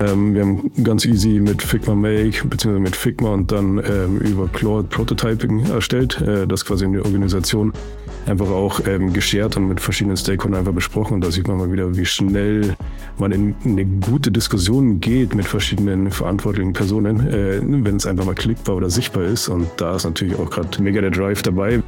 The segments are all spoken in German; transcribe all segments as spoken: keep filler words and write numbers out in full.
Ähm, wir haben ganz easy mit Figma Make beziehungsweise mit Figma und dann ähm, über Claude Prototyping erstellt. Äh, das quasi in der Organisation einfach auch ähm, geshared und mit verschiedenen Stakeholdern einfach besprochen. Und da sieht man mal wieder, wie schnell man in eine gute Diskussion geht mit verschiedenen verantwortlichen Personen, äh, wenn es einfach mal klickbar oder sichtbar ist. Und da ist natürlich auch gerade mega der Drive dabei.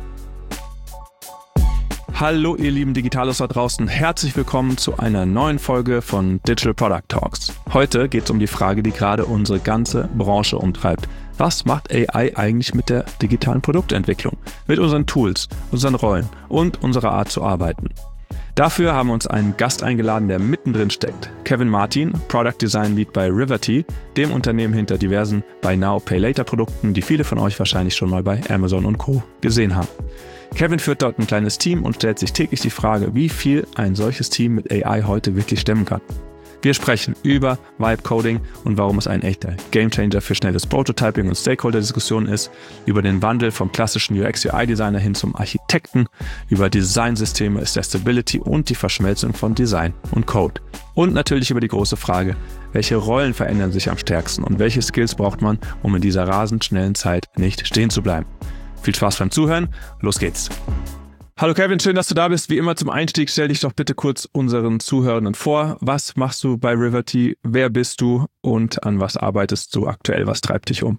Hallo ihr lieben Digitalos da draußen, herzlich willkommen zu einer neuen Folge von Digital Product Talks. Heute geht es um die Frage, die gerade unsere ganze Branche umtreibt. Was macht A I eigentlich mit der digitalen Produktentwicklung, mit unseren Tools, unseren Rollen und unserer Art zu arbeiten? Dafür haben wir uns einen Gast eingeladen, der mittendrin steckt. Kevin Martin, Product Design Lead bei Riverty, dem Unternehmen hinter diversen Buy Now, Pay Later Produkten, die viele von euch wahrscheinlich schon mal bei Amazon und Co. gesehen haben. Kevin führt dort ein kleines Team und stellt sich täglich die Frage, wie viel ein solches Team mit A I heute wirklich stemmen kann. Wir sprechen über Vibe Coding und warum es ein echter Gamechanger für schnelles Prototyping und Stakeholder-Diskussionen ist, über den Wandel vom klassischen U X U I-Designer hin zum Architekten, über Designsysteme, Accessibility und die Verschmelzung von Design und Code. Und natürlich über die große Frage, welche Rollen verändern sich am stärksten und welche Skills braucht man, um in dieser rasend schnellen Zeit nicht stehen zu bleiben. Viel Spaß beim Zuhören, los geht's. Hallo Kevin, schön, dass du da bist. Wie immer zum Einstieg, stell dich doch bitte kurz unseren Zuhörenden vor. Was machst du bei Riverty? Wer bist du und an was arbeitest du aktuell? Was treibt dich um?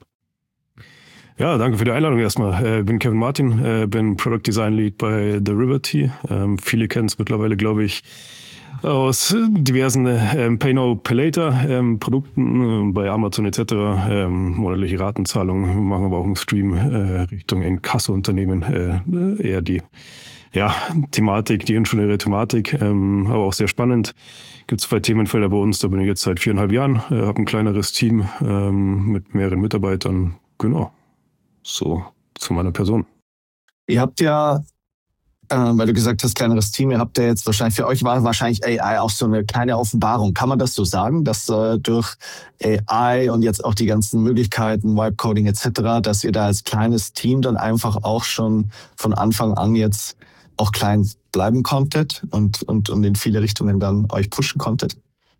Ja, danke für die Einladung erstmal. Ich äh, bin Kevin Martin, äh, bin Product Design Lead bei The Riverty. Ähm, viele kennen es mittlerweile, glaube ich, aus diversen ähm, Pay Now, Pay Later ähm, Produkten äh, bei Amazon et cetera. Ähm, monatliche Ratenzahlungen, machen aber auch einen Stream äh, Richtung Inkasso-Unternehmen, äh, eher die ja, Thematik, die ingenieure Thematik, ähm, aber auch sehr spannend. Gibt zwei Themenfelder bei uns, da bin ich jetzt seit viereinhalb Jahren, äh, habe ein kleineres Team ähm, mit mehreren Mitarbeitern. Genau, so zu meiner Person. Ihr habt ja Ähm, weil du gesagt hast, kleineres Team, ihr habt ja jetzt wahrscheinlich, für euch war wahrscheinlich A I auch so eine kleine Offenbarung. Kann man das so sagen, dass äh, durch A I und jetzt auch die ganzen Möglichkeiten, Vibe Coding et cetera, dass ihr da als kleines Team dann einfach auch schon von Anfang an jetzt auch klein bleiben konntet und, und, und in viele Richtungen dann euch pushen konntet?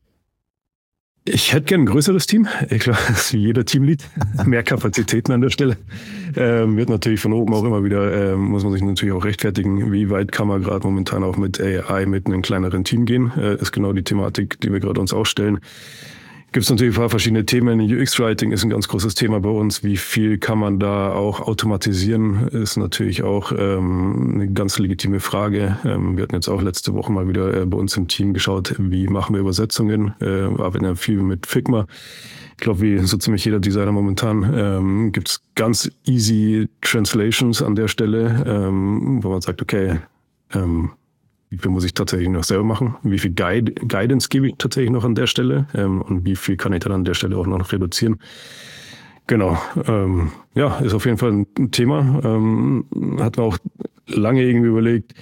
Ich hätte gern ein größeres Team. Ich glaube, das ist wie jeder Teamlead. Mehr Kapazitäten an der Stelle. Ähm, wird natürlich von oben auch immer wieder, ähm, muss man sich natürlich auch rechtfertigen, wie weit kann man gerade momentan auch mit A I mit einem kleineren Team gehen. Äh, ist genau die Thematik, die wir gerade uns auch stellen. Gibt es natürlich ein paar verschiedene Themen. U X-Writing ist ein ganz großes Thema bei uns. Wie viel kann man da auch automatisieren, ist natürlich auch ähm, eine ganz legitime Frage. Ähm, wir hatten jetzt auch letzte Woche mal wieder äh, bei uns im Team geschaut, wie machen wir Übersetzungen. Äh, wir arbeiten ja viel mit Figma. Ich glaube, wie so ziemlich jeder Designer momentan ähm, gibt es ganz easy Translations an der Stelle, ähm, wo man sagt, okay, ähm, wie viel muss ich tatsächlich noch selber machen? Wie viel Guide, Guidance gebe ich tatsächlich noch an der Stelle? Ähm, und wie viel kann ich dann an der Stelle auch noch reduzieren? Genau. Ähm, ja, ist auf jeden Fall ein Thema. Ähm, hat man auch lange irgendwie überlegt,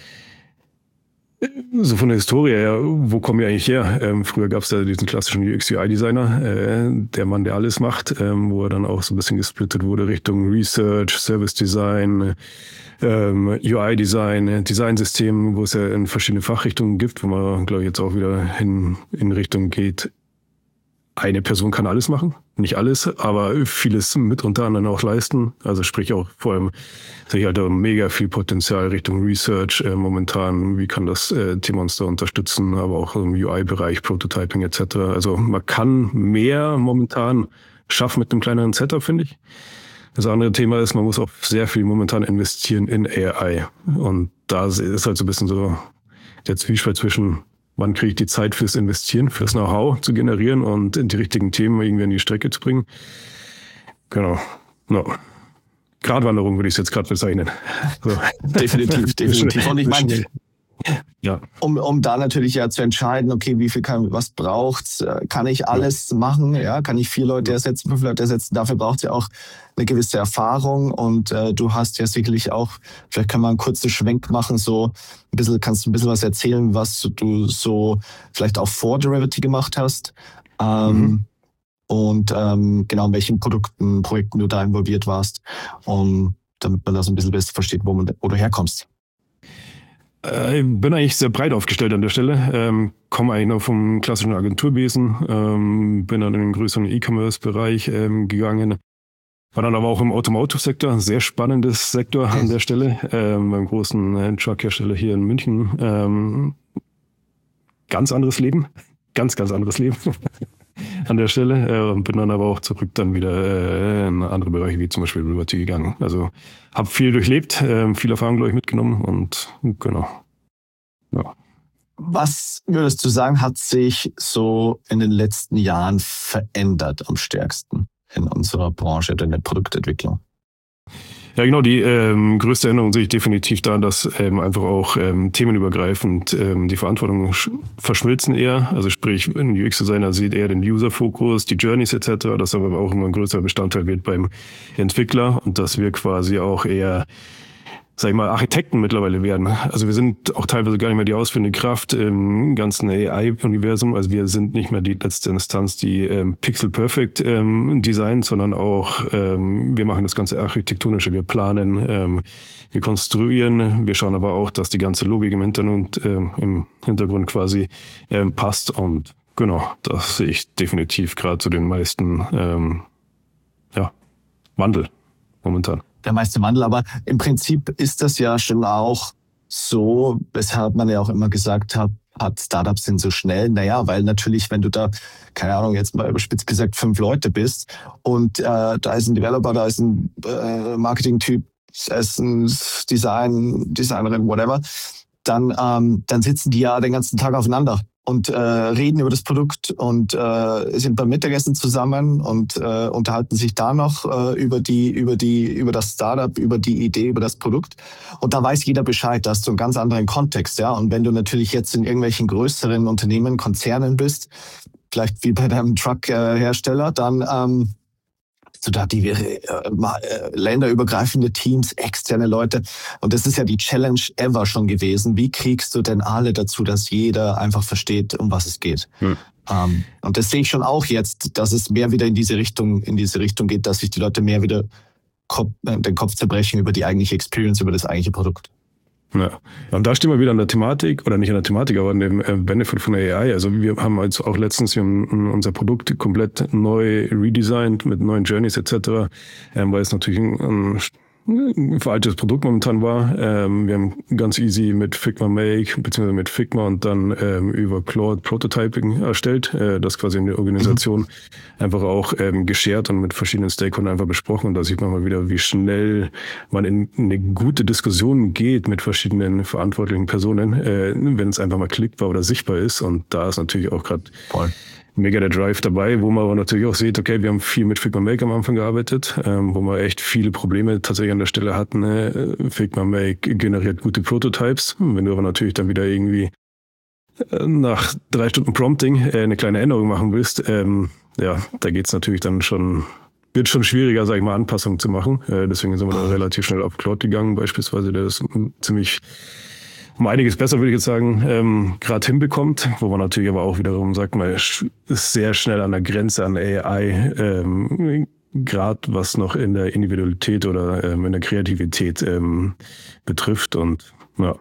so von der Historie her, wo kommen wir eigentlich her? Ähm, früher gab es ja diesen klassischen U X U I-Designer, äh, der Mann, der alles macht, ähm, wo er dann auch so ein bisschen gesplittet wurde Richtung Research, Service Design, ähm, U I-Design, Designsystem, wo es ja in verschiedene Fachrichtungen gibt, wo man, glaube ich, jetzt auch wieder hin in Richtung geht, eine Person kann alles machen, nicht alles, aber vieles mit unter anderem auch leisten. Also sprich auch vor allem, sehe ich halt auch mega viel Potenzial Richtung Research äh, momentan. Wie kann das äh, Thema uns da unterstützen, aber auch im U I-Bereich, Prototyping et cetera. Also man kann mehr momentan schaffen mit einem kleineren Setup, finde ich. Das andere Thema ist, man muss auch sehr viel momentan investieren in A I. Und da ist halt so ein bisschen so der Zwiespalt zwischen, wann kriege ich die Zeit fürs Investieren, fürs Know-how zu generieren und die richtigen Themen irgendwie an die Strecke zu bringen. Genau. No. Gratwanderung würde ich es jetzt gerade bezeichnen. So. Definitiv, definitiv. Und ich meine, ja. um, um da natürlich ja zu entscheiden, okay, wie viel kann, was braucht's, kann ich alles ja. machen, ja, kann ich vier Leute ersetzen, fünf Leute ersetzen, dafür braucht es ja auch eine gewisse Erfahrung und äh, du hast ja sicherlich auch, vielleicht kann man einen kurzen Schwenk machen, so ein bisschen, kannst du ein bisschen was erzählen, was du so vielleicht auch vor Riverty gemacht hast ähm, mhm. und ähm, genau in welchen Produkten, Projekten du da involviert warst, um, damit man das ein bisschen besser versteht, wo, man, wo du herkommst. Ich bin eigentlich sehr breit aufgestellt an der Stelle. Ähm, komme eigentlich noch vom klassischen Agenturbesen, ähm, bin dann in den größeren E-Commerce-Bereich ähm, gegangen. War dann aber auch im Automotive-Sektor, ein sehr spannendes Sektor an der Stelle, ähm, beim großen äh, Truck-Hersteller hier in München. Ähm, ganz anderes Leben, ganz, ganz anderes Leben an der Stelle. Äh, bin dann aber auch zurück dann wieder äh, in andere Bereiche, wie zum Beispiel Liberty gegangen. Also habe viel durchlebt, äh, viel Erfahrung, glaube ich, mitgenommen und genau. Ja. Was würdest du sagen, hat sich so in den letzten Jahren verändert am stärksten in unserer Branche oder in der Produktentwicklung? Ja, genau, die ähm, größte Änderung sehe ich definitiv da, dass ähm, einfach auch ähm, themenübergreifend ähm, die Verantwortung verschmilzen eher. Also sprich, ein U X-Designer sieht eher den User-Fokus, die Journeys et cetera, das aber auch immer ein größerer Bestandteil wird beim Entwickler und dass wir quasi auch eher, sag ich mal, Architekten mittlerweile werden. Also wir sind auch teilweise gar nicht mehr die ausführende Kraft im ganzen A I-Universum. Also wir sind nicht mehr die letzte Instanz, die ähm, Pixel-Perfect ähm, designt, sondern auch ähm, wir machen das ganze Architektonische. Wir planen, ähm, wir konstruieren, wir schauen aber auch, dass die ganze Logik im Hintergrund, ähm, im Hintergrund quasi ähm, passt. Und genau, das sehe ich definitiv gerade zu den meisten ähm, ja, Wandel momentan. Der meiste Wandel, aber im Prinzip ist das ja schon auch so, weshalb man ja auch immer gesagt hat, hat Startups sind so schnell. Naja, weil natürlich, wenn du da, keine Ahnung, jetzt mal überspitzt gesagt, fünf Leute bist und äh, da ist ein Developer, da ist ein äh, Marketing-Typ, da ist ein Design, Designerin, whatever, dann, ähm, dann sitzen die ja den ganzen Tag aufeinander und äh, reden über das Produkt und äh, sind beim Mittagessen zusammen und äh, unterhalten sich da noch äh, über die über die über das Startup, über die Idee, über das Produkt und da weiß jeder Bescheid, da hast du einen ganz anderen Kontext, ja. Und wenn du natürlich jetzt in irgendwelchen größeren Unternehmen, Konzernen bist, vielleicht wie bei deinem Truck-Hersteller, dann ähm, so da die äh, länderübergreifende Teams, externe Leute. Und das ist ja die Challenge ever schon gewesen. Wie kriegst du denn alle dazu, dass jeder einfach versteht, um was es geht? Hm. Ähm, und das sehe ich schon auch jetzt, dass es mehr wieder in diese Richtung, in diese Richtung geht, dass sich die Leute mehr wieder Kopf, äh, den Kopf zerbrechen über die eigentliche Experience, über das eigentliche Produkt. Ja, und da stehen wir wieder an der Thematik, oder nicht an der Thematik, aber an dem Benefit von der A I. Also wir haben jetzt auch letztens wir haben unser Produkt komplett neu redesigned mit neuen Journeys et cetera, weil es natürlich ein, ein veraltetes Produkt momentan war. Wir haben ganz easy mit Figma Make, beziehungsweise mit Figma und dann über Claude Prototyping erstellt, das quasi in der Organisation einfach auch geshared und mit verschiedenen Stakeholdern einfach besprochen. Und da sieht man mal wieder, wie schnell man in eine gute Diskussion geht mit verschiedenen verantwortlichen Personen, wenn es einfach mal klickbar oder sichtbar ist. Und da ist natürlich auch gerade mega der Drive dabei, wo man aber natürlich auch sieht, okay, wir haben viel mit Figma Make am Anfang gearbeitet, ähm, wo wir echt viele Probleme tatsächlich an der Stelle hatten. Äh, Figma Make generiert gute Prototypes. Wenn du aber natürlich dann wieder irgendwie äh, nach drei Stunden Prompting äh, eine kleine Änderung machen willst, ähm, ja, da geht's natürlich dann schon, wird schon schwieriger, sag ich mal, Anpassungen zu machen. Äh, deswegen sind wir dann relativ schnell auf Claude gegangen, beispielsweise, der ist ziemlich um einiges besser, würde ich jetzt sagen, ähm, gerade hinbekommt, wo man natürlich aber auch wiederum sagt, man ist sehr schnell an der Grenze an A I, ähm, gerade was noch in der Individualität oder ähm, in der Kreativität ähm, betrifft und ja,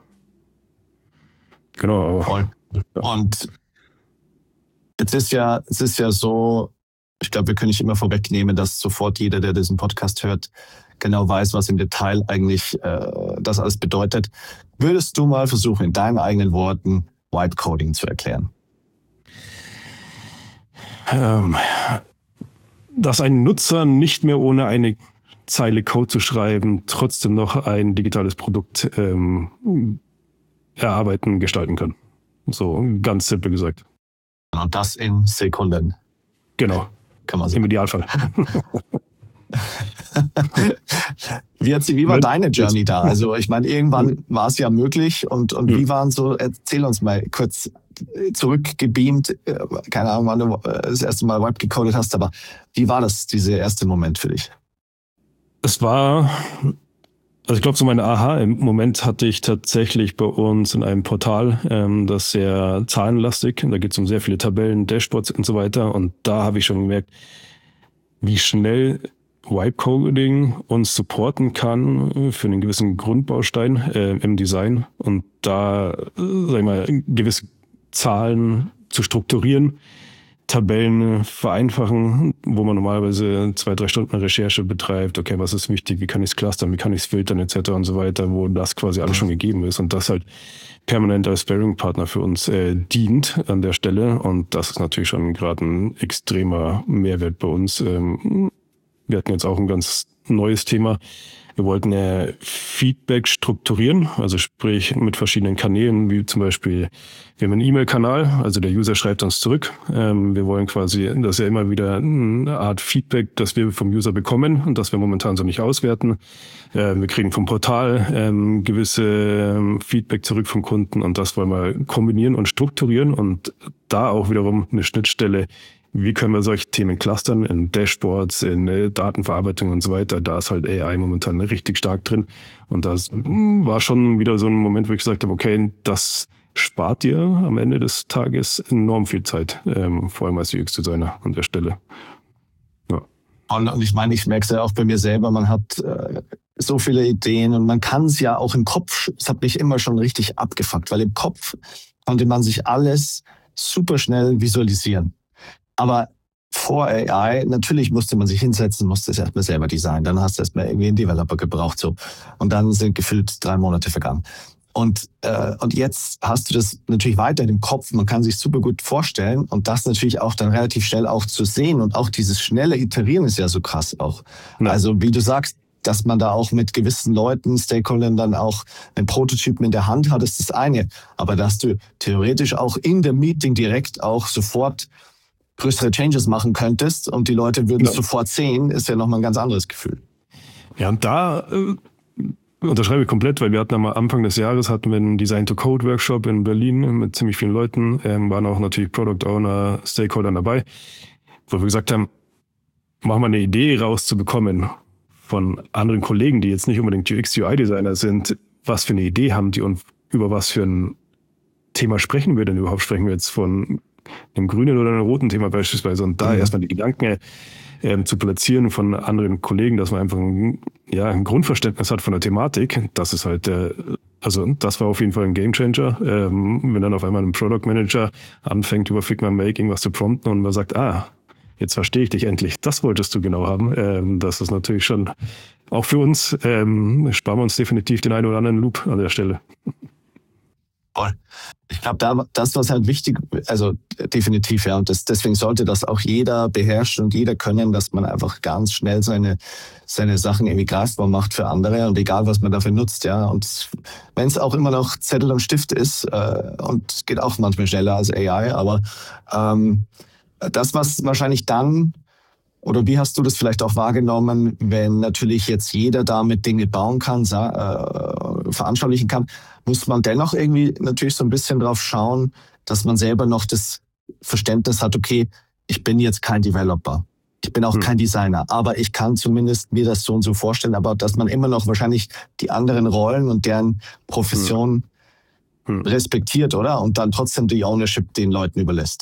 genau. Aber, Voll. Ja. Und jetzt ist ja, es ist ja so, ich glaube, wir können nicht immer vorwegnehmen, dass sofort jeder, der diesen Podcast hört, genau weiß, was im Detail eigentlich äh, das alles bedeutet. Würdest du mal versuchen, in deinen eigenen Worten Vibe Coding zu erklären? Ähm, dass ein Nutzer nicht mehr ohne eine Zeile Code zu schreiben, trotzdem noch ein digitales Produkt ähm, erarbeiten, gestalten kann. So ganz simpel gesagt. Und das in Sekunden. Genau. Kann man sagen. Im Idealfall. Wie, wie war deine Journey da? Also ich meine, irgendwann war es ja möglich und, und wie waren so, erzähl uns mal kurz zurückgebeamt, keine Ahnung, wann du das erste Mal Web gecodet hast, aber wie war das, dieser erste Moment für dich? Es war, also ich glaube, so mein Aha im Moment hatte ich tatsächlich bei uns in einem Portal, ähm, das sehr zahlenlastig, da geht es um sehr viele Tabellen, Dashboards und so weiter und da habe ich schon gemerkt, wie schnell Vibe-Coding uns supporten kann für einen gewissen Grundbaustein äh, im Design und da, äh, sag ich mal, gewisse Zahlen zu strukturieren, Tabellen vereinfachen, wo man normalerweise zwei, drei Stunden Recherche betreibt. Okay, was ist wichtig? Wie kann ich es clustern? Wie kann ich es filtern? et cetera und so weiter, wo das quasi alles schon gegeben ist und das halt permanent als Sparring-Partner für uns äh, dient an der Stelle. Und das ist natürlich schon gerade ein extremer Mehrwert bei uns. Ähm, wir hatten jetzt auch ein ganz neues Thema. Wir wollten äh, Feedback strukturieren, also sprich mit verschiedenen Kanälen, wie zum Beispiel, wir haben einen E-Mail-Kanal, also der User schreibt uns zurück. Ähm, wir wollen quasi, dass er immer wieder eine Art Feedback, das wir vom User bekommen und das wir momentan so nicht auswerten. Äh, wir kriegen vom Portal ähm, gewisse ähm, Feedback zurück vom Kunden und das wollen wir kombinieren und strukturieren und da auch wiederum eine Schnittstelle. Wie können wir solche Themen clustern in Dashboards, in äh, Datenverarbeitung und so weiter? Da ist halt A I momentan richtig stark drin. Und das mh, war schon wieder so ein Moment, wo ich gesagt habe, okay, das spart dir am Ende des Tages enorm viel Zeit, ähm, vor allem als U X-Designer an der Stelle. Ja. Und, und ich meine, ich merke es ja auch bei mir selber, man hat äh, so viele Ideen und man kann es ja auch im Kopf, es hat mich immer schon richtig abgefuckt, weil im Kopf konnte man sich alles super schnell visualisieren. Aber vor A I, natürlich musste man sich hinsetzen, musste es erstmal selber designen. Dann hast du erstmal irgendwie einen Developer gebraucht. so Und dann sind gefühlt drei Monate vergangen. Und, äh, und jetzt hast du das natürlich weiter im Kopf. Man kann sich super gut vorstellen. Und das natürlich auch dann relativ schnell auch zu sehen. Und auch dieses schnelle Iterieren ist ja so krass auch. Ja. Also wie du sagst, dass man da auch mit gewissen Leuten, Stakeholdern dann auch einen Prototypen in der Hand hat, ist das eine. Aber dass du theoretisch auch in dem Meeting direkt auch sofort größere Changes machen könntest und die Leute würden es ja. sofort sehen, ist ja nochmal ein ganz anderes Gefühl. Ja, und da äh, unterschreibe ich komplett, weil wir hatten am Anfang des Jahres hatten wir einen Design-to-Code-Workshop in Berlin mit ziemlich vielen Leuten, ähm, waren auch natürlich Product Owner, Stakeholder dabei, wo wir gesagt haben, mach mal eine Idee rauszubekommen von anderen Kollegen, die jetzt nicht unbedingt U X, U I-Designer sind, was für eine Idee haben die und über was für ein Thema sprechen wir denn überhaupt? Sprechen wir jetzt von einem grünen oder einem roten Thema beispielsweise und da mhm. erstmal die Gedanken ähm, zu platzieren von anderen Kollegen, dass man einfach ein, ja, ein Grundverständnis hat von der Thematik. Das ist halt der, also das war auf jeden Fall ein Gamechanger. Ähm, wenn dann auf einmal ein Product Manager anfängt, über Figma Make irgendwas zu prompten und man sagt, ah, jetzt verstehe ich dich endlich, das wolltest du genau haben. Ähm, das ist natürlich schon auch für uns, ähm, sparen wir uns definitiv den einen oder anderen Loop an der Stelle. Voll. Ich glaube, da, das was halt wichtig, also definitiv, ja, und das, deswegen sollte das auch jeder beherrschen und jeder können, dass man einfach ganz schnell seine, seine Sachen irgendwie greifbar macht für andere und egal, was man dafür nutzt, ja, und wenn es auch immer noch Zettel und Stift ist äh, und geht auch manchmal schneller als A I, aber ähm, das, was wahrscheinlich dann, oder wie hast du das vielleicht auch wahrgenommen, wenn natürlich jetzt jeder damit Dinge bauen kann, äh, veranschaulichen kann, muss man dennoch irgendwie natürlich so ein bisschen drauf schauen, dass man selber noch das Verständnis hat, okay, ich bin jetzt kein Developer, ich bin auch hm. kein Designer, aber ich kann zumindest mir das so und so vorstellen, aber dass man immer noch wahrscheinlich die anderen Rollen und deren Profession hm. Hm. respektiert, oder? Und dann trotzdem die Ownership den Leuten überlässt.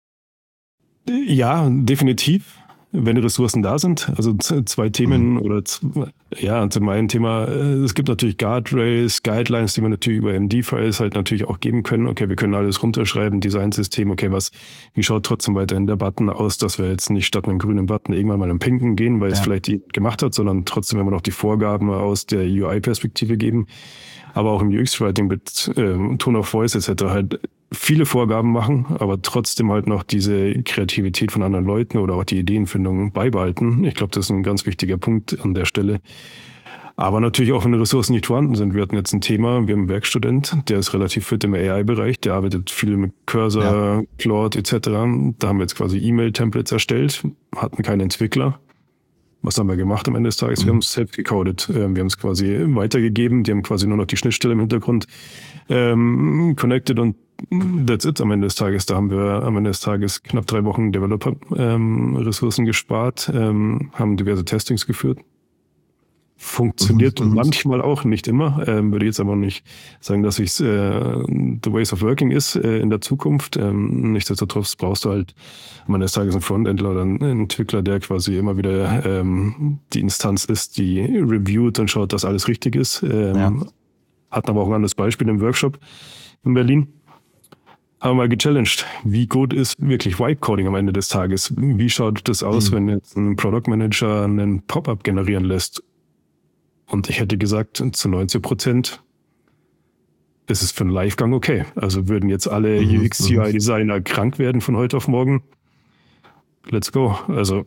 Ja, definitiv. Wenn die Ressourcen da sind, also zwei Themen mhm. oder ja, zum einen Thema, es gibt natürlich Guardrails, Guidelines, die wir natürlich über M D-Files halt natürlich auch geben können. Okay, wir können alles runterschreiben, Designsystem, okay, was, wie schaut trotzdem weiterhin der Button aus, dass wir jetzt nicht statt einem grünen Button irgendwann mal einen pinken gehen, weil ja. es vielleicht die gemacht hat, sondern trotzdem immer noch die Vorgaben aus der U I-Perspektive geben. Aber auch im U X-Writing mit ähm, Tone of Voice et cetera halt viele Vorgaben machen, aber trotzdem halt noch diese Kreativität von anderen Leuten oder auch die Ideenfindung beibehalten. Ich glaube, das ist ein ganz wichtiger Punkt an der Stelle. Aber natürlich auch, wenn die Ressourcen nicht vorhanden sind. Wir hatten jetzt ein Thema, wir haben einen Werkstudent, der ist relativ fit im A I-Bereich, der arbeitet viel mit Cursor, ja. Claude et cetera. Da haben wir jetzt quasi E-Mail-Templates erstellt, hatten keinen Entwickler. Was haben wir gemacht am Ende des Tages? Mhm. Wir haben es selbst gecodet. Wir haben es quasi weitergegeben. Die haben quasi nur noch die Schnittstelle im Hintergrund ähm, connected und that's it am Ende des Tages. Da haben wir am Ende des Tages knapp drei Wochen Developer-Ressourcen ähm, gespart, ähm, haben diverse Testings geführt. funktioniert Mhm. manchmal auch, nicht immer. Ähm, würde jetzt aber nicht sagen, dass es äh, the ways of working ist äh, in der Zukunft. Ähm, nichtsdestotrotz brauchst du halt am Ende des Tages einen Frontendler oder einen Entwickler, der quasi immer wieder ähm, die Instanz ist, die reviewt und schaut, dass alles richtig ist. Ähm, Ja. Hatten aber auch ein anderes Beispiel im Workshop in Berlin. Haben wir mal gechallenged, wie gut ist wirklich White-Coding am Ende des Tages? Wie schaut das aus, Mhm. wenn jetzt ein Product Manager einen Pop-up generieren lässt? Und ich hätte gesagt, zu neunzig Prozent ist es für einen Livegang okay. Also würden jetzt alle Mhm, U X-U I-Designer krank werden von heute auf morgen? Let's go. Also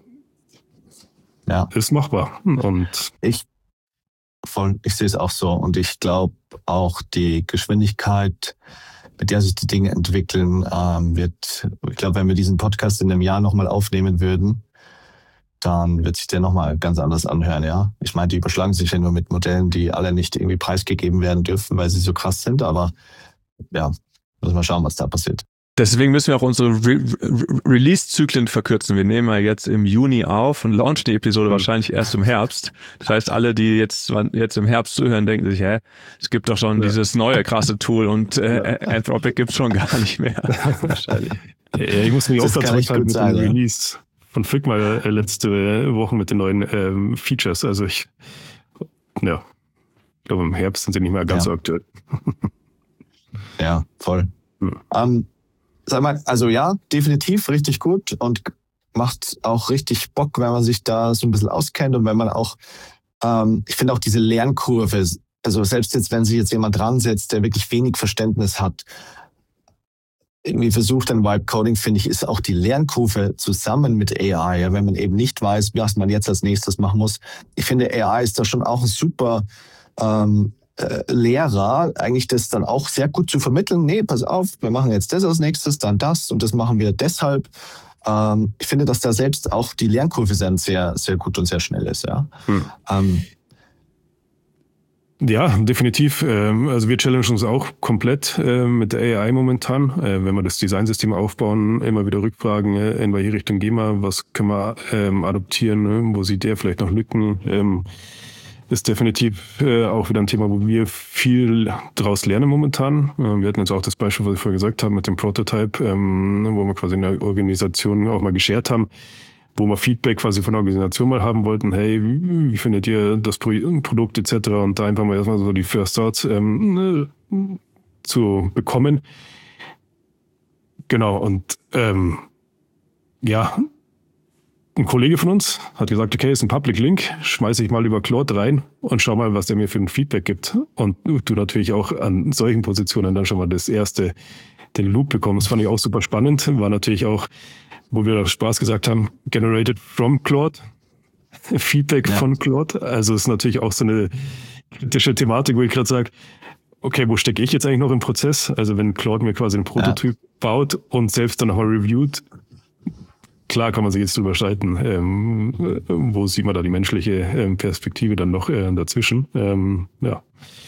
Ja. ist machbar. Und Ich, voll, ich sehe es auch so. Und ich glaube auch die Geschwindigkeit, mit der sich die Dinge entwickeln, ähm, wird, ich glaube, wenn wir diesen Podcast in einem Jahr nochmal aufnehmen würden, dann wird sich der nochmal ganz anders anhören, ja. Ich meine, die überschlagen sich ja nur mit Modellen, die alle nicht irgendwie preisgegeben werden dürfen, weil sie so krass sind, aber ja, müssen wir schauen, was da passiert. Deswegen müssen wir auch unsere Re Re Release-Zyklen verkürzen. Wir nehmen ja jetzt im Juni auf und launchen die Episode Mhm. wahrscheinlich erst im Herbst. Das heißt, alle, die jetzt, jetzt im Herbst zuhören, denken sich, hä, es gibt doch schon Ja. dieses neue krasse Tool und äh, Anthropic gibt's schon gar nicht mehr. Wahrscheinlich. ja, ich muss mich auch Das gerade kann echt zurückhalten gut mit sein, dem ja. Release von Figma äh, letzte Woche mit den neuen ähm, Features. Also ich, ja, ich glaube im Herbst sind sie nicht mehr ganz Ja. so aktuell. Ja, voll. Mhm. Ähm, sag mal, also ja, definitiv richtig gut und macht auch richtig Bock, wenn man sich da so ein bisschen auskennt und wenn man auch, ähm, ich finde auch diese Lernkurve, also selbst jetzt, wenn sich jetzt jemand dran setzt, der wirklich wenig Verständnis hat, irgendwie versucht ein Vibe-Coding, finde ich, ist auch die Lernkurve zusammen mit A I, ja, wenn man eben nicht weiß, was man jetzt als nächstes machen muss. Ich finde, A I ist da schon auch ein super ähm, äh, Lehrer, eigentlich das dann auch sehr gut zu vermitteln. Nee, pass auf, wir machen jetzt das als nächstes, dann das und das machen wir deshalb. Ähm, ich finde, dass da selbst auch die Lernkurve dann sehr, sehr gut und sehr schnell ist. Ja. Hm. Ähm, Ja, definitiv. Ähm, Also wir challengen uns auch komplett äh, mit der A I momentan. Äh, Wenn wir das Designsystem aufbauen, immer wieder rückfragen, äh, in welche Richtung gehen wir, was können wir ähm, adoptieren, ne? Wo sieht der vielleicht noch Lücken. Ähm, Ist definitiv äh, auch wieder ein Thema, wo wir viel draus lernen momentan. Äh, Wir hatten jetzt auch das Beispiel, was ich vorher gesagt habe, mit dem Prototype, ähm, wo wir quasi in der Organisation auch mal geshared haben, wo wir Feedback quasi von der Organisation mal haben wollten, hey, wie, wie findet ihr das Pro Produkt et cetera. Und da einfach mal erstmal so die First Thoughts ähm, äh, zu bekommen. Genau, und ähm, ja, ein Kollege von uns hat gesagt, okay, ist ein Public Link, schmeiße ich mal über Claude rein und schau mal, was der mir für ein Feedback gibt. Und du natürlich auch an solchen Positionen dann schon mal das erste, den Loop bekommst. Das fand ich auch super spannend. War natürlich auch, wo wir Spaß gesagt haben, generated from Claude, Feedback Ja. von Claude. Also ist natürlich auch so eine kritische Thematik, wo ich gerade sage, okay, wo stecke ich jetzt eigentlich noch im Prozess? Also wenn Claude mir quasi einen Prototyp baut und selbst dann nochmal reviewt, klar kann man sich jetzt drüber streiten, ähm, wo sieht man da die menschliche ähm, Perspektive dann noch äh, dazwischen. Ähm, ja.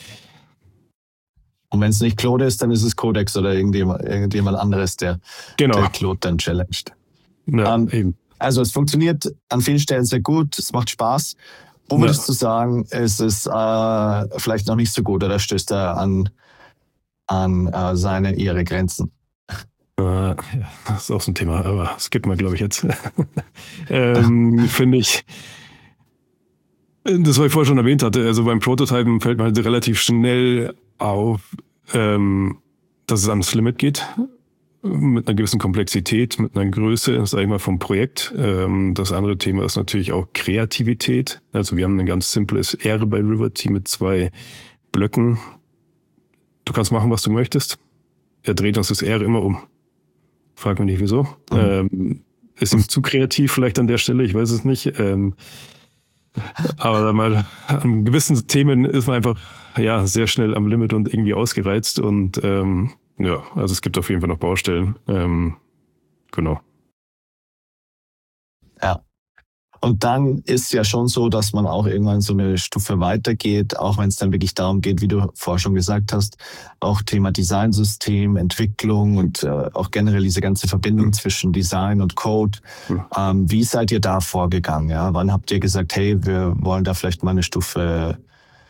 und wenn es nicht Claude ist, dann ist es Codex oder irgendjemand, irgendjemand anderes, der, Genau. der Claude dann challenged. Ja, Ähm, eben. Also es funktioniert an vielen Stellen sehr gut, es macht Spaß. Wo Ja. würdest du sagen, ist es äh, vielleicht noch nicht so gut oder stößt er an, an äh, seine, ihre Grenzen? Äh, ja, das ist auch so ein Thema, aber das gibt man, glaube ich, jetzt. ähm, Finde ich, das, was ich vorher schon erwähnt hatte, also beim Prototypen fällt mir halt relativ schnell auf, ähm, dass es ans Limit geht. Mit einer gewissen Komplexität, mit einer Größe, sage ich mal, vom Projekt. Ähm, das andere Thema ist natürlich auch Kreativität. Also wir haben ein ganz simples R bei Riverty mit zwei Blöcken. Du kannst machen, was du möchtest. Er dreht uns das R immer um. Frag mich nicht, wieso. Mhm. Ähm, ist ihm zu kreativ vielleicht an der Stelle, ich weiß es nicht. Ähm, aber mal an gewissen Themen ist man einfach ja sehr schnell am Limit und irgendwie ausgereizt. Und ähm, ja, also es gibt auf jeden Fall noch Baustellen. Ähm, genau. Ja. Und dann ist ja schon so, dass man auch irgendwann so eine Stufe weitergeht, auch wenn es dann wirklich darum geht, wie du vorher schon gesagt hast, auch Thema Designsystem, Entwicklung und äh, auch generell diese ganze Verbindung zwischen Design und Code. Mhm. Ähm, wie seid ihr da vorgegangen? Ja? Wann habt ihr gesagt, hey, wir wollen da vielleicht mal eine Stufe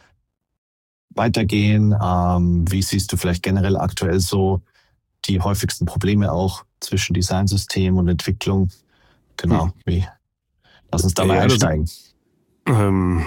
weitergehen? Ähm, wie siehst du vielleicht generell aktuell so die häufigsten Probleme auch zwischen Designsystem und Entwicklung? Genau, mhm. wie? Lass uns da mal ja, einsteigen. Das, ähm,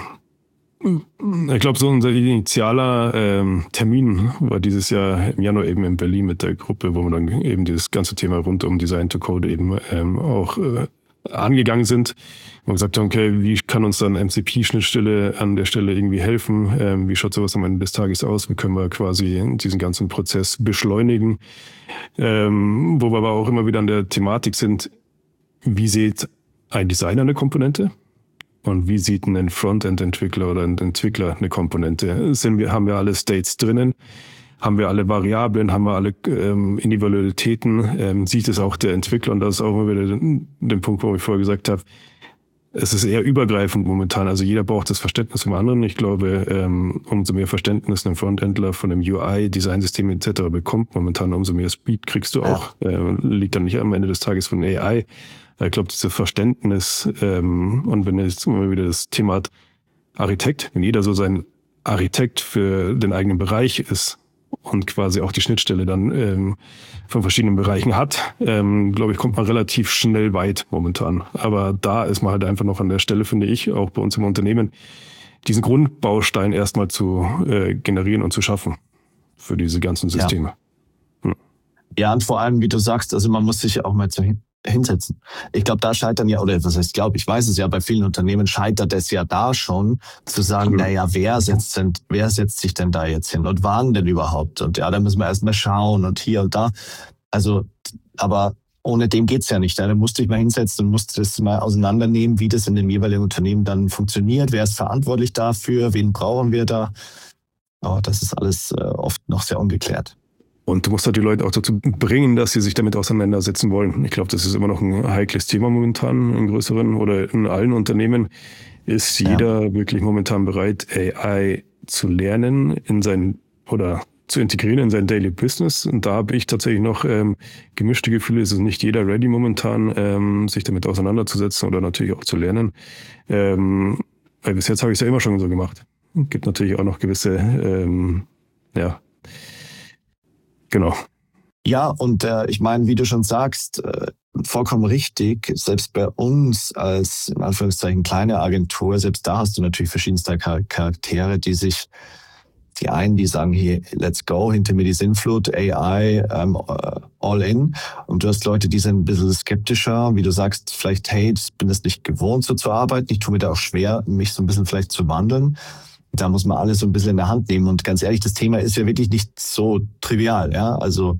ich glaube, so unser initialer ähm, Termin war dieses Jahr im Januar eben in Berlin mit der Gruppe, wo wir dann eben dieses ganze Thema rund um Design to Code eben ähm, auch äh, angegangen sind. Und gesagt haben, okay, wie kann uns dann M C P-Schnittstelle an der Stelle irgendwie helfen? Ähm, wie schaut sowas am Ende des Tages aus? Wie können wir quasi diesen ganzen Prozess beschleunigen? Ähm, wo wir aber auch immer wieder an der Thematik sind, wie sieht ein Designer eine Komponente und wie sieht ein Frontend-Entwickler oder ein Entwickler eine Komponente? Sind wir, haben wir alle States drinnen? Haben wir alle Variablen? Haben wir alle ähm, Individualitäten? Ähm, sieht es auch der Entwickler? Und das ist auch immer wieder den, den Punkt, wo ich vorher gesagt habe, es ist eher übergreifend momentan. Also jeder braucht das Verständnis vom anderen. Ich glaube, ähm, umso mehr Verständnis ein Frontendler von dem U I, Designsystem et cetera bekommt momentan, umso mehr Speed kriegst du auch. Ja. Äh, liegt dann nicht am Ende des Tages von A I. Ich glaube, dieses Verständnis, ähm, und wenn jetzt immer wieder das Thema hat, Architekt, wenn jeder so sein Architekt für den eigenen Bereich ist und quasi auch die Schnittstelle dann ähm, von verschiedenen Bereichen hat, ähm, glaube ich, kommt man relativ schnell weit momentan. Aber da ist man halt einfach noch an der Stelle, finde ich, auch bei uns im Unternehmen, diesen Grundbaustein erstmal zu äh, generieren und zu schaffen für diese ganzen Systeme. Ja. Hm. Ja, und vor allem, wie du sagst, also man muss sich ja auch mal zu hinsetzen. Ich glaube, da scheitern ja, oder was heißt, ich glaube, ich weiß es ja, bei vielen Unternehmen scheitert es ja da schon, zu sagen, mhm. naja, wer setzt denn, wer setzt sich denn da jetzt hin und wann denn überhaupt? Und ja, da müssen wir erstmal schauen und hier und da. Also, aber ohne dem geht's ja nicht. Da musste ich mal hinsetzen und musste das mal auseinandernehmen, wie das in dem jeweiligen Unternehmen dann funktioniert. Wer ist verantwortlich dafür? Wen brauchen wir da? Aber das ist alles äh, oft noch sehr ungeklärt. Und du musst halt die Leute auch dazu bringen, dass sie sich damit auseinandersetzen wollen. Ich glaube, das ist immer noch ein heikles Thema momentan in größeren oder in allen Unternehmen. Ist jeder ja. wirklich momentan bereit, A I zu lernen in sein oder zu integrieren in sein Daily Business? Und da habe ich tatsächlich noch ähm, gemischte Gefühle. Es ist nicht jeder ready momentan, ähm, sich damit auseinanderzusetzen oder natürlich auch zu lernen. Ähm, weil bis jetzt habe ich es ja immer schon so gemacht. Es gibt natürlich auch noch gewisse, ähm, ja, genau. Ja, und äh, ich meine, wie du schon sagst, äh, vollkommen richtig, selbst bei uns als, in Anführungszeichen, kleine Agentur, selbst da hast du natürlich verschiedenste Char- Charaktere, die sich, die einen, die sagen, hier, let's go, hinter mir die Sinnflut, A I, ähm, all in. Und du hast Leute, die sind ein bisschen skeptischer, wie du sagst, vielleicht, hey, ich bin das nicht gewohnt, so zu arbeiten, ich tue mir da auch schwer, mich so ein bisschen vielleicht zu wandeln. Da muss man alles so ein bisschen in der Hand nehmen. Und ganz ehrlich, das Thema ist ja wirklich nicht so trivial. Ja, also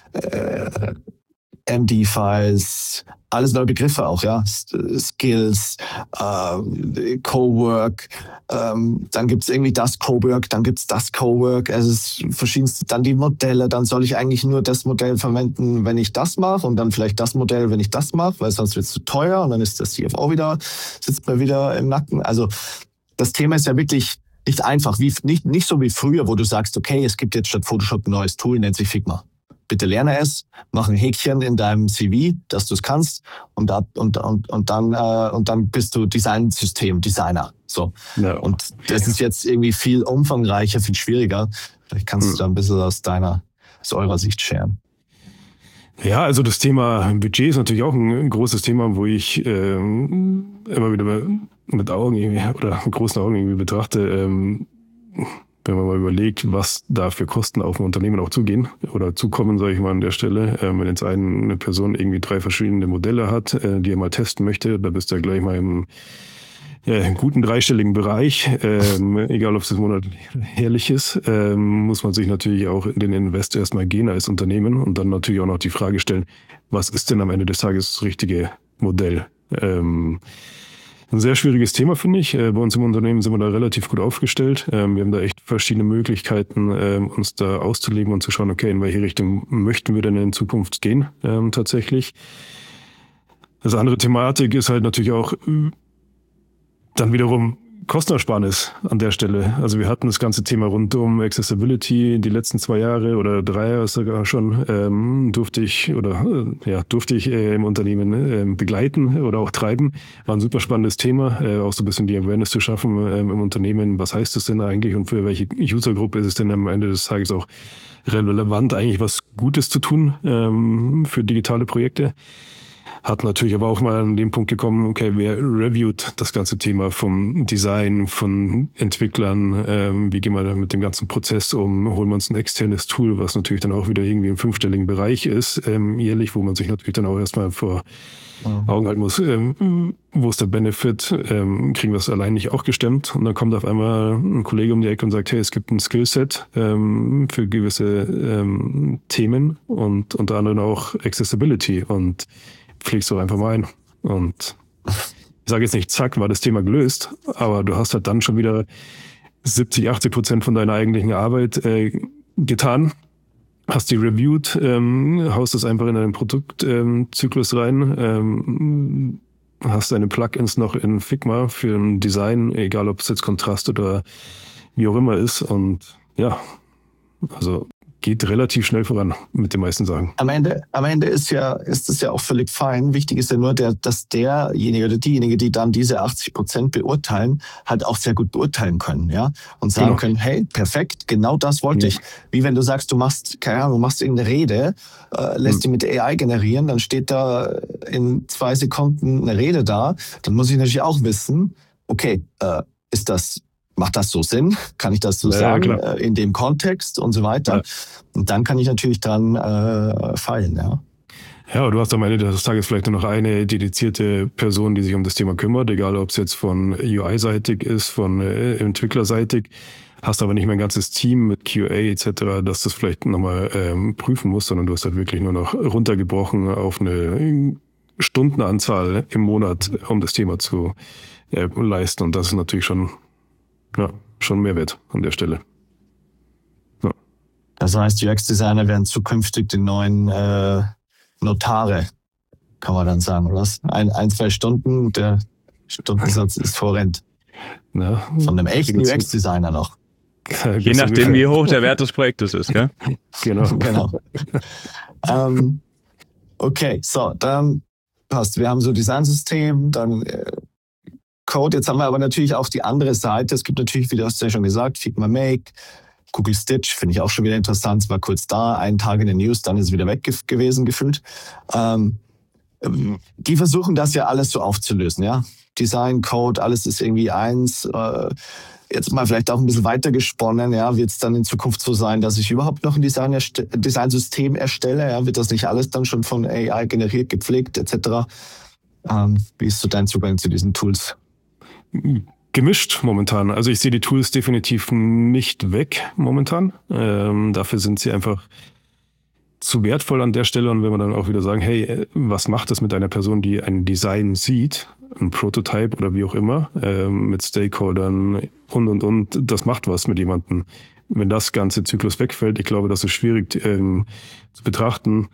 äh, M D-Files, alles neue Begriffe auch, ja, Skills, äh, Cowork, ähm, dann gibt's irgendwie das Cowork, dann gibt's das Cowork, es ist verschiedenste, dann die Modelle, dann soll ich eigentlich nur das Modell verwenden, wenn ich das mache und dann vielleicht das Modell, wenn ich das mache, weil sonst wird's zu teuer und dann ist das C F O wieder, sitzt mir wieder im Nacken. Also das Thema ist ja wirklich nicht einfach, wie, nicht, nicht so wie früher, wo du sagst, okay, es gibt jetzt statt Photoshop ein neues Tool, nennt sich Figma. Bitte lerne es, mach ein Häkchen in deinem C V, dass du es kannst und, ab, und, und, und, dann, äh, und dann bist du Designsystem, Designer. So. Ja. Und das ist jetzt irgendwie viel umfangreicher, viel schwieriger. Vielleicht kannst hm. du da ein bisschen aus deiner, aus eurer Sicht scheren. Ja, also das Thema Budget ist natürlich auch ein großes Thema, wo ich ähm, immer wieder mit Augen irgendwie, oder mit großen Augen irgendwie betrachte, ähm, wenn man mal überlegt, was da für Kosten auf ein Unternehmen auch zugehen oder zukommen, sage ich mal an der Stelle. Ähm, wenn jetzt eine Person irgendwie drei verschiedene Modelle hat, äh, die er mal testen möchte, da bist du ja gleich mal im ja, guten dreistelligen Bereich, ähm, egal ob es das Monat jährlich ist, ähm, muss man sich natürlich auch in den Invest erstmal gehen als Unternehmen und dann natürlich auch noch die Frage stellen, was ist denn am Ende des Tages das richtige Modell? Ähm, ein sehr schwieriges Thema, finde ich. Bei uns im Unternehmen sind wir da relativ gut aufgestellt. Wir haben da echt verschiedene Möglichkeiten, uns da auszuleben und zu schauen, okay, in welche Richtung möchten wir denn in Zukunft gehen, ähm, tatsächlich. Das andere Thematik ist halt natürlich auch, Dann wiederum Kostenersparnis an der Stelle. Also wir hatten das ganze Thema rund um Accessibility die letzten zwei Jahre oder drei Jahre sogar schon, ähm, durfte ich oder äh, ja durfte ich äh, im Unternehmen äh, begleiten oder auch treiben. War ein super spannendes Thema, äh, auch so ein bisschen die Awareness zu schaffen äh, im Unternehmen. Was heißt das denn eigentlich und für welche Usergruppe ist es denn am Ende des Tages auch relevant, eigentlich was Gutes zu tun ähm, für digitale Projekte? Hat natürlich aber auch mal an den Punkt gekommen, okay, wer reviewt das ganze Thema vom Design, von Entwicklern, ähm, wie gehen wir da mit dem ganzen Prozess um, holen wir uns ein externes Tool, was natürlich dann auch wieder irgendwie im fünfstelligen Bereich ist, ähm, jährlich, wo man sich natürlich dann auch erstmal vor ja. Augen halten muss, ähm, wo ist der Benefit, ähm, kriegen wir es allein nicht auch gestemmt und dann kommt auf einmal ein Kollege um die Ecke und sagt, hey, es gibt ein Skillset ähm, für gewisse ähm, Themen und unter anderem auch Accessibility und pflegst du einfach mal ein. Und ich sage jetzt nicht, zack, war das Thema gelöst, aber du hast halt dann schon wieder siebzig, achtzig Prozent von deiner eigentlichen Arbeit äh, getan, hast die reviewed, ähm, haust das einfach in deinen Produktzyklus ähm, rein, ähm, hast deine Plugins noch in Figma für ein Design, egal ob es jetzt Kontrast oder wie auch immer ist. Und ja, also geht relativ schnell voran mit den meisten Sachen. Am Ende, am Ende ist ja, ist es ja auch völlig fein. Wichtig ist ja nur, der, dass derjenige oder diejenige, die dann diese achtzig Prozent beurteilen, halt auch sehr gut beurteilen können, ja. Und sagen genau. können, hey, perfekt, genau das wollte ja. ich. Wie wenn du sagst, du machst, keine Ahnung, du machst irgendeine Rede, äh, lässt hm. die mit A I generieren, dann steht da in zwei Sekunden eine Rede da. Dann muss ich natürlich auch wissen, okay, äh, ist das macht das so Sinn? Kann ich das so ja, sagen? Klar. In dem Kontext und so weiter? Ja. Und dann kann ich natürlich dran äh, fallen, ja. Ja, du hast am Ende des Tages vielleicht nur noch eine dedizierte Person, die sich um das Thema kümmert, egal ob es jetzt von U I-seitig ist, von äh, Entwicklerseitig, hast aber nicht mehr ein ganzes Team mit Q A et cetera, das das vielleicht nochmal ähm, prüfen muss, sondern du hast halt wirklich nur noch runtergebrochen auf eine Stundenanzahl im Monat, um das Thema zu äh, leisten. Und das ist natürlich schon Ja, schon Mehrwert an der Stelle. Ja. Das heißt, U X-Designer werden zukünftig die neuen äh, Notare, kann man dann sagen, oder was? Ein, ein, zwei Stunden, der Stundensatz ist vorrent. Ja. Von einem echten U X-Designer noch. Je nachdem, wie hoch der Wert des Projektes ist, gell? Genau. genau. ähm, okay, so, dann passt. Wir haben so Designsystem, dann äh, Code. Jetzt haben wir aber natürlich auch die andere Seite. Es gibt natürlich, wie du hast ja schon gesagt, Figma Make, Google Stitch, finde ich auch schon wieder interessant. Es war kurz da, einen Tag in den News, dann ist es wieder weg ge- gewesen gefühlt. Ähm, die versuchen das ja alles so aufzulösen, ja. Design, Code, alles ist irgendwie eins. Äh, jetzt mal vielleicht auch ein bisschen weiter gesponnen, ja. Wird es dann in Zukunft so sein, dass ich überhaupt noch ein Design erste- Designsystem erstelle? Ja? Wird das nicht alles dann schon von A I generiert, gepflegt, et cetera? Ähm, wie ist so dein Zugang zu diesen Tools? Gemischt momentan. Also ich sehe die Tools definitiv nicht weg momentan. Ähm, dafür sind sie einfach zu wertvoll an der Stelle. Und wenn wir dann auch wieder sagen, hey, was macht das mit einer Person, die ein Design sieht, ein Prototype oder wie auch immer, ähm, mit Stakeholdern und, und, und, das macht was mit jemandem. Wenn das ganze Zyklus wegfällt, ich glaube, das ist schwierig ähm, zu betrachten.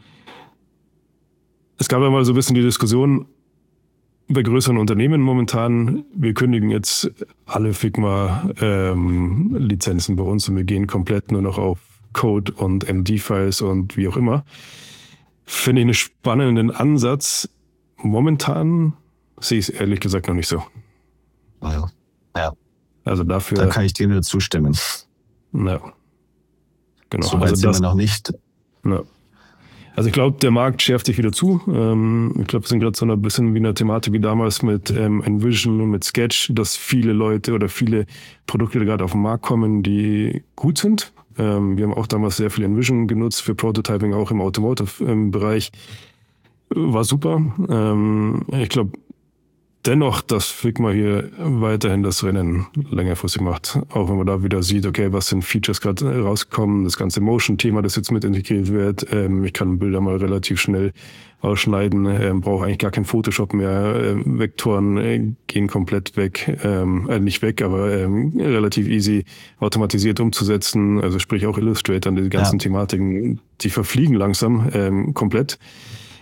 Es gab ja mal so ein bisschen die Diskussion, bei größeren Unternehmen momentan, wir kündigen jetzt alle Figma-Lizenzen ähm, bei uns und wir gehen komplett nur noch auf Code und M D-Files und wie auch immer. Finde ich einen spannenden Ansatz. Momentan sehe ich es ehrlich gesagt noch nicht so. Ja. ja. Also dafür. Da kann ich dir nur zustimmen. Ja. Genau. So weit also sind das, wir noch nicht. Ja. Also ich glaube, der Markt schärft sich wieder zu. Ähm, ich glaube, wir sind gerade so ein bisschen wie eine Thematik wie damals mit ähm, Envision und mit Sketch, dass viele Leute oder viele Produkte gerade auf den Markt kommen, die gut sind. Ähm, wir haben auch damals sehr viel Envision genutzt für Prototyping, auch im Automotive-Bereich. War super. Ähm, ich glaube dennoch, dass Figma hier weiterhin das Rennen längerfristig macht. Auch wenn man da wieder sieht, okay, was sind Features gerade rauskommen, das ganze Motion-Thema, das jetzt mit integriert wird. Ähm, ich kann Bilder mal relativ schnell ausschneiden, ähm, brauche eigentlich gar kein Photoshop mehr. Ähm, Vektoren äh, gehen komplett weg, ähm, äh, nicht weg, aber ähm, relativ easy automatisiert umzusetzen. Also sprich auch Illustrator, die ganzen ja. Thematiken, die verfliegen langsam ähm, komplett.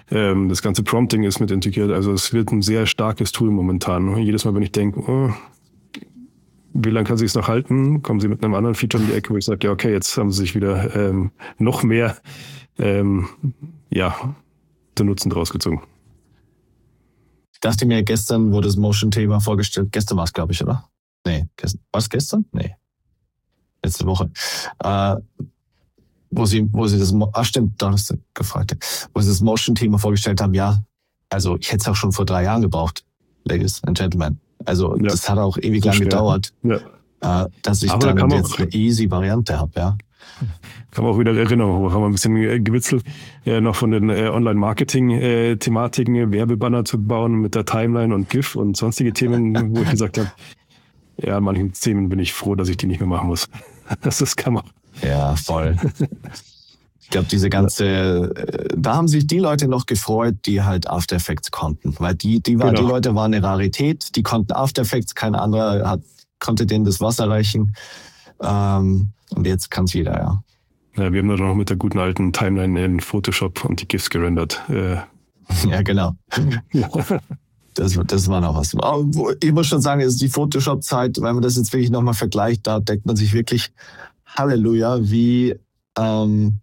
Ähm, das ganze Prompting ist mit integriert. Also es wird ein sehr starkes Tool momentan. Und jedes Mal, wenn ich denke, oh, wie lange kann sie es noch halten, kommen sie mit einem anderen Feature um die Ecke, wo ich sage, ja okay, jetzt haben sie sich wieder ähm, noch mehr ähm, ja, den Nutzen draus gezogen. Ich dachte mir, gestern wurde das Motion-Thema vorgestellt. Gestern war es, glaube ich, oder? Nee, war es gestern? Nee. Letzte Woche. Äh, wo sie, wo sie das, ah stimmt, da hast du gefragt, wo sie das Motion-Thema vorgestellt haben, ja, also ich hätte es auch schon vor drei Jahren gebraucht, Ladies and Gentlemen. Also ja, das hat auch ewig lang gedauert, ja. äh, dass ich Aber dann da jetzt eine easy Variante habe, ja. Kann man auch wieder erinnern, haben wir ein bisschen gewitzelt, äh, noch von den äh, Online-Marketing-Thematiken, äh, Werbebanner zu bauen mit der Timeline und GIF und sonstige Themen, wo ich gesagt habe, ja, an manchen Themen bin ich froh, dass ich die nicht mehr machen muss. Das ist kann man. Ja, voll. Ich glaube, diese ganze, da haben sich die Leute noch gefreut, die halt After Effects konnten, weil die, die, war, genau. die Leute waren eine Rarität, die konnten After Effects, kein anderer hat, konnte denen das Wasser reichen. Ähm, und jetzt kann es jeder, ja. Ja, wir haben dann noch mit der guten alten Timeline in Photoshop und die GIFs gerendert. Äh. Ja, genau. Ja. Das, das war noch was. Aber ich muss schon sagen, es ist die Photoshop-Zeit, wenn man das jetzt wirklich nochmal vergleicht, da denkt man sich wirklich, Halleluja, wie ähm,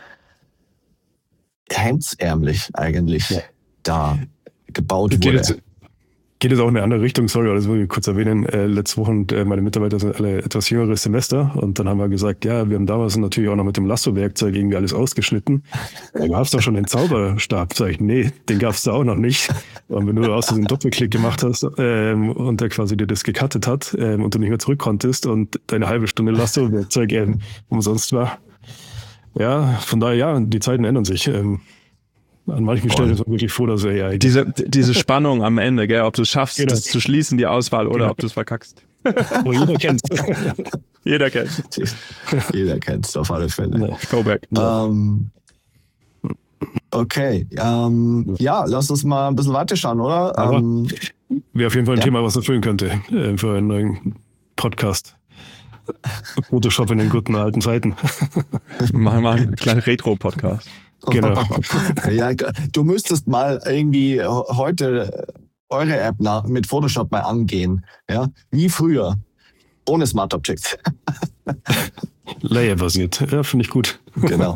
hemdsärmlich eigentlich ja. da gebaut geht wurde. Jetzt, geht es auch in eine andere Richtung, sorry, das muss ich kurz erwähnen. Äh, letzte Woche, äh, meine Mitarbeiter sind alle etwas jüngeres Semester und dann haben wir gesagt, ja, wir haben damals natürlich auch noch mit dem Lasso-Werkzeug irgendwie alles ausgeschnitten. Da gab es doch schon den Zauberstab. Sag ich, nee, den gab es da auch noch nicht. Und wenn du aus dem Doppelklick gemacht hast ähm, und der quasi dir das gecuttet hat ähm, und du nicht mehr zurück konntest und deine halbe Stunde Lasso-Werkzeug ähm, umsonst war. Ja, von daher, ja, die Zeiten ändern sich. Ähm, An manchen Stellen ist man wirklich froh, dass er ja... Diese, diese Spannung am Ende, gell, ob du es schaffst, genau. das zu schließen, die Auswahl, oder genau. ob du es verkackst. Oh, jeder kennt's. Jeder kennt's. Jeder kennt's, auf alle Fälle. Ja. Go back. Ähm, okay, ähm, ja, lass uns mal ein bisschen weiterschauen, oder? Ähm, Wäre auf jeden Fall ein ja. Thema, was erfüllen könnte äh, für einen neuen Podcast. Photoshop in den guten alten Zeiten. Machen wir einen kleinen Retro-Podcast. Genau. Ja, du müsstest mal irgendwie heute eure App nach, mit Photoshop mal angehen. Ja? Wie früher. Ohne Smart Objects. Layer-basiert. Ja, finde ich gut. Genau.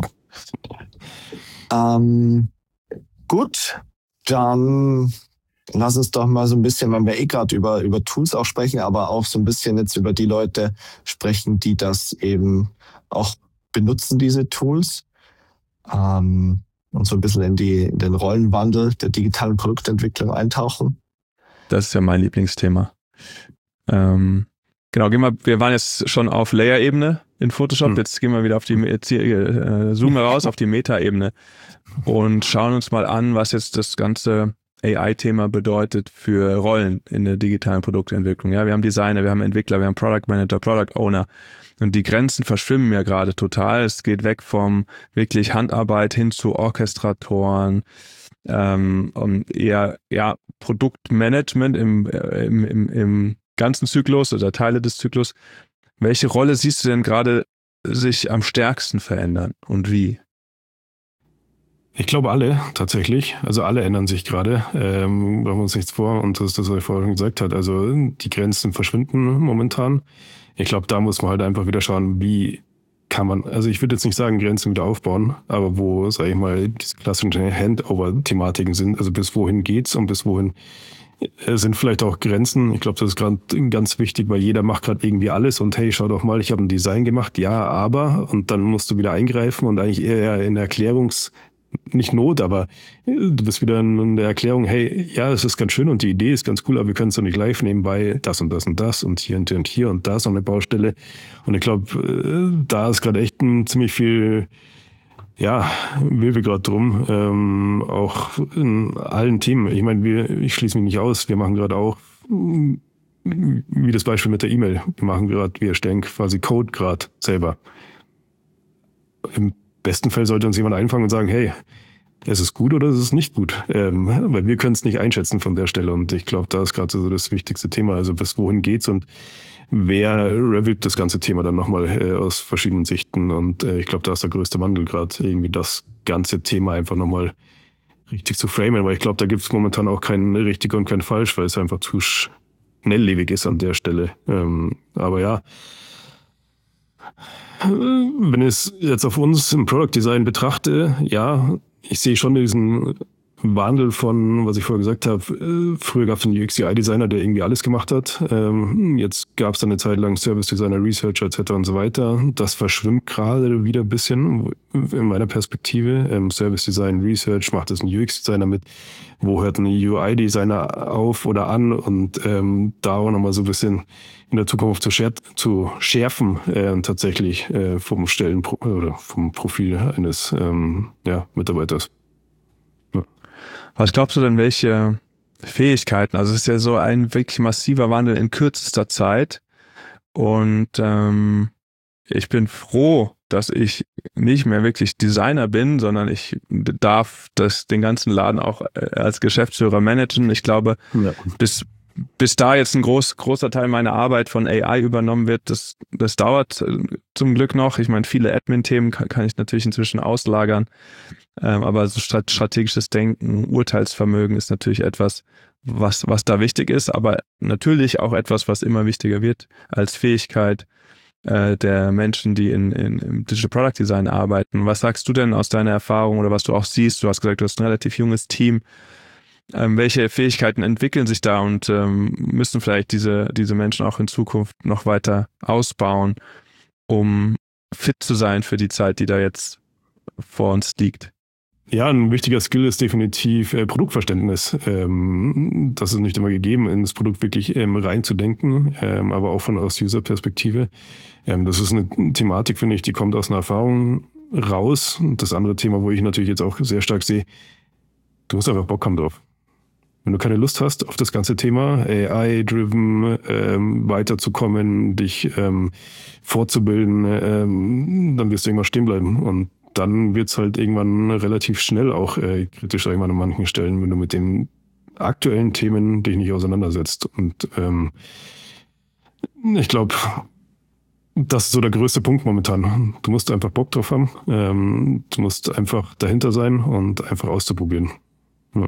ähm, gut, dann lass uns doch mal so ein bisschen, wenn wir eh gerade über, über Tools auch sprechen, aber auch so ein bisschen jetzt über die Leute sprechen, die das eben auch benutzen, diese Tools. Ähm, und so ein bisschen in, die, in den Rollenwandel der digitalen Produktentwicklung eintauchen. Das ist ja mein Lieblingsthema. Ähm, genau, gehen wir, wir waren jetzt schon auf Layer-Ebene in Photoshop, hm. jetzt gehen wir wieder auf die, jetzt hier, äh, zoomen wir raus auf die Meta-Ebene und schauen uns mal an, was jetzt das ganze A I-Thema bedeutet für Rollen in der digitalen Produktentwicklung. Ja, wir haben Designer, wir haben Entwickler, wir haben Product Manager, Product Owner. Und die Grenzen verschwimmen ja gerade total. Es geht weg vom wirklich Handarbeit hin zu Orchestratoren, ähm, und eher ja Produktmanagement im, im, im, im ganzen Zyklus oder Teile des Zyklus. Welche Rolle siehst du denn gerade sich am stärksten verändern und wie? Ich glaube alle, tatsächlich. Also alle ändern sich gerade. Ähm, machen wir uns nichts vor. Und das ist das, was ich vorhin gesagt habe. Also die Grenzen verschwinden momentan. Ich glaube, da muss man halt einfach wieder schauen, wie kann man, also ich würde jetzt nicht sagen, Grenzen wieder aufbauen, aber wo, sage ich mal, diese klassischen Handover-Thematiken sind, also bis wohin geht's und bis wohin sind vielleicht auch Grenzen. Ich glaube, das ist gerade ganz wichtig, weil jeder macht gerade irgendwie alles und hey, schau doch mal, ich habe ein Design gemacht, ja, aber, und dann musst du wieder eingreifen und eigentlich eher in der Erklärungs- nicht Not, aber du bist wieder in der Erklärung, hey, ja, es ist ganz schön und die Idee ist ganz cool, aber wir können es doch nicht live nehmen, weil das und das und das und hier und hier und hier und da ist noch eine Baustelle. Und ich glaube, da ist gerade echt ein ziemlich viel, ja, will wir gerade drum, ähm, auch in allen Themen. Ich meine, wir, ich schließe mich nicht aus, wir machen gerade auch, wie das Beispiel mit der E-Mail, wir machen gerade, wir stellen quasi Code gerade selber. Im besten Fall sollte uns jemand einfangen und sagen, hey, es ist gut oder es ist nicht gut. Ähm, weil wir können es nicht einschätzen von der Stelle. Und ich glaube, da ist gerade so das wichtigste Thema. Also bis wohin geht's und wer reviewt das ganze Thema dann nochmal äh, aus verschiedenen Sichten. Und äh, ich glaube, da ist der größte Wandel gerade, irgendwie das ganze Thema einfach nochmal richtig zu framen, weil ich glaube, da gibt es momentan auch kein richtig und kein falsch, weil es einfach zu schnelllebig ist an der Stelle. Ähm, aber ja, wenn ich es jetzt auf uns im Product Design betrachte, ja, ich sehe schon diesen Wandel von, was ich vorher gesagt habe, früher gab es einen U X U I-Designer, der irgendwie alles gemacht hat. Ähm, jetzt gab es dann eine Zeit lang Service-Designer, Researcher et cetera und so weiter. Das verschwimmt gerade wieder ein bisschen in meiner Perspektive. Ähm, Service-Design, Research, macht das ein U X-Designer mit? Wo hört ein U I-Designer auf oder an? Und ähm, da auch nochmal so ein bisschen in der Zukunft zu, schär- zu schärfen, äh, tatsächlich äh, vom Stellen- oder vom Profil eines ähm, ja, Mitarbeiters. Was glaubst du denn, welche Fähigkeiten, also es ist ja so ein wirklich massiver Wandel in kürzester Zeit und ähm, ich bin froh, dass ich nicht mehr wirklich Designer bin, sondern ich darf das, den ganzen Laden auch als Geschäftsführer managen. Ich glaube, ja. bis bis da jetzt ein groß, großer Teil meiner Arbeit von A I übernommen wird, das, das dauert zum Glück noch. Ich meine, viele Admin-Themen kann, kann ich natürlich inzwischen auslagern. Ähm, aber so strategisches Denken, Urteilsvermögen ist natürlich etwas, was, was da wichtig ist, aber natürlich auch etwas, was immer wichtiger wird als Fähigkeit äh, der Menschen, die in, in, im Digital Product Design arbeiten. Was sagst du denn aus deiner Erfahrung oder was du auch siehst? Du hast gesagt, du hast ein relativ junges Team. Ähm, welche Fähigkeiten entwickeln sich da und ähm, müssen vielleicht diese, diese Menschen auch in Zukunft noch weiter ausbauen, um fit zu sein für die Zeit, die da jetzt vor uns liegt? Ja, ein wichtiger Skill ist definitiv äh, Produktverständnis. Ähm, das ist nicht immer gegeben, in das Produkt wirklich ähm, reinzudenken, ähm, aber auch von aus User-Perspektive. Ähm, das ist eine Thematik, finde ich, die kommt aus einer Erfahrung raus. Und das andere Thema, wo ich natürlich jetzt auch sehr stark sehe, du musst einfach Bock haben drauf. Wenn du keine Lust hast auf das ganze Thema, A I-driven, ähm, weiterzukommen, dich ähm, fortzubilden, ähm, dann wirst du irgendwann stehen bleiben. Und dann wird's halt irgendwann relativ schnell auch äh, kritisch, sag ich mal, an manchen Stellen, wenn du mit den aktuellen Themen dich nicht auseinandersetzt. Und ähm, ich glaube, das ist so der größte Punkt momentan. Du musst einfach Bock drauf haben. Ähm, du musst einfach dahinter sein und einfach auszuprobieren. Ja.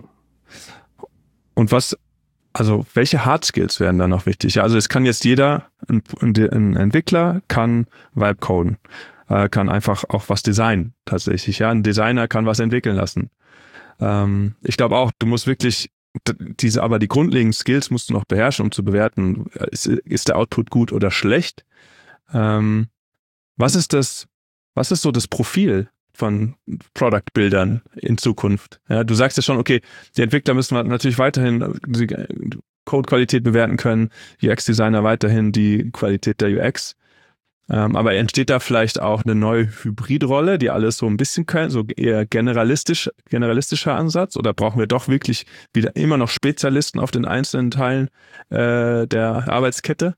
Und was, also welche Hard Skills wären da noch wichtig? Also es kann jetzt jeder, ein, ein Entwickler kann Vibe coden, äh, kann einfach auch was designen tatsächlich. Ja, ein Designer kann was entwickeln lassen. Ähm, ich glaube auch, du musst wirklich diese, aber die grundlegenden Skills musst du noch beherrschen, um zu bewerten, ist, ist der Output gut oder schlecht? Ähm, was ist das, was ist so das Profil von Product-Bildern in Zukunft? Ja, du sagst ja schon, okay, die Entwickler müssen natürlich weiterhin die Code-Qualität bewerten können, U X-Designer weiterhin die Qualität der U X. Ähm, aber entsteht da vielleicht auch eine neue Hybridrolle, die alles so ein bisschen können, so eher generalistisch, generalistischer Ansatz? Oder brauchen wir doch wirklich wieder immer noch Spezialisten auf den einzelnen Teilen äh, der Arbeitskette?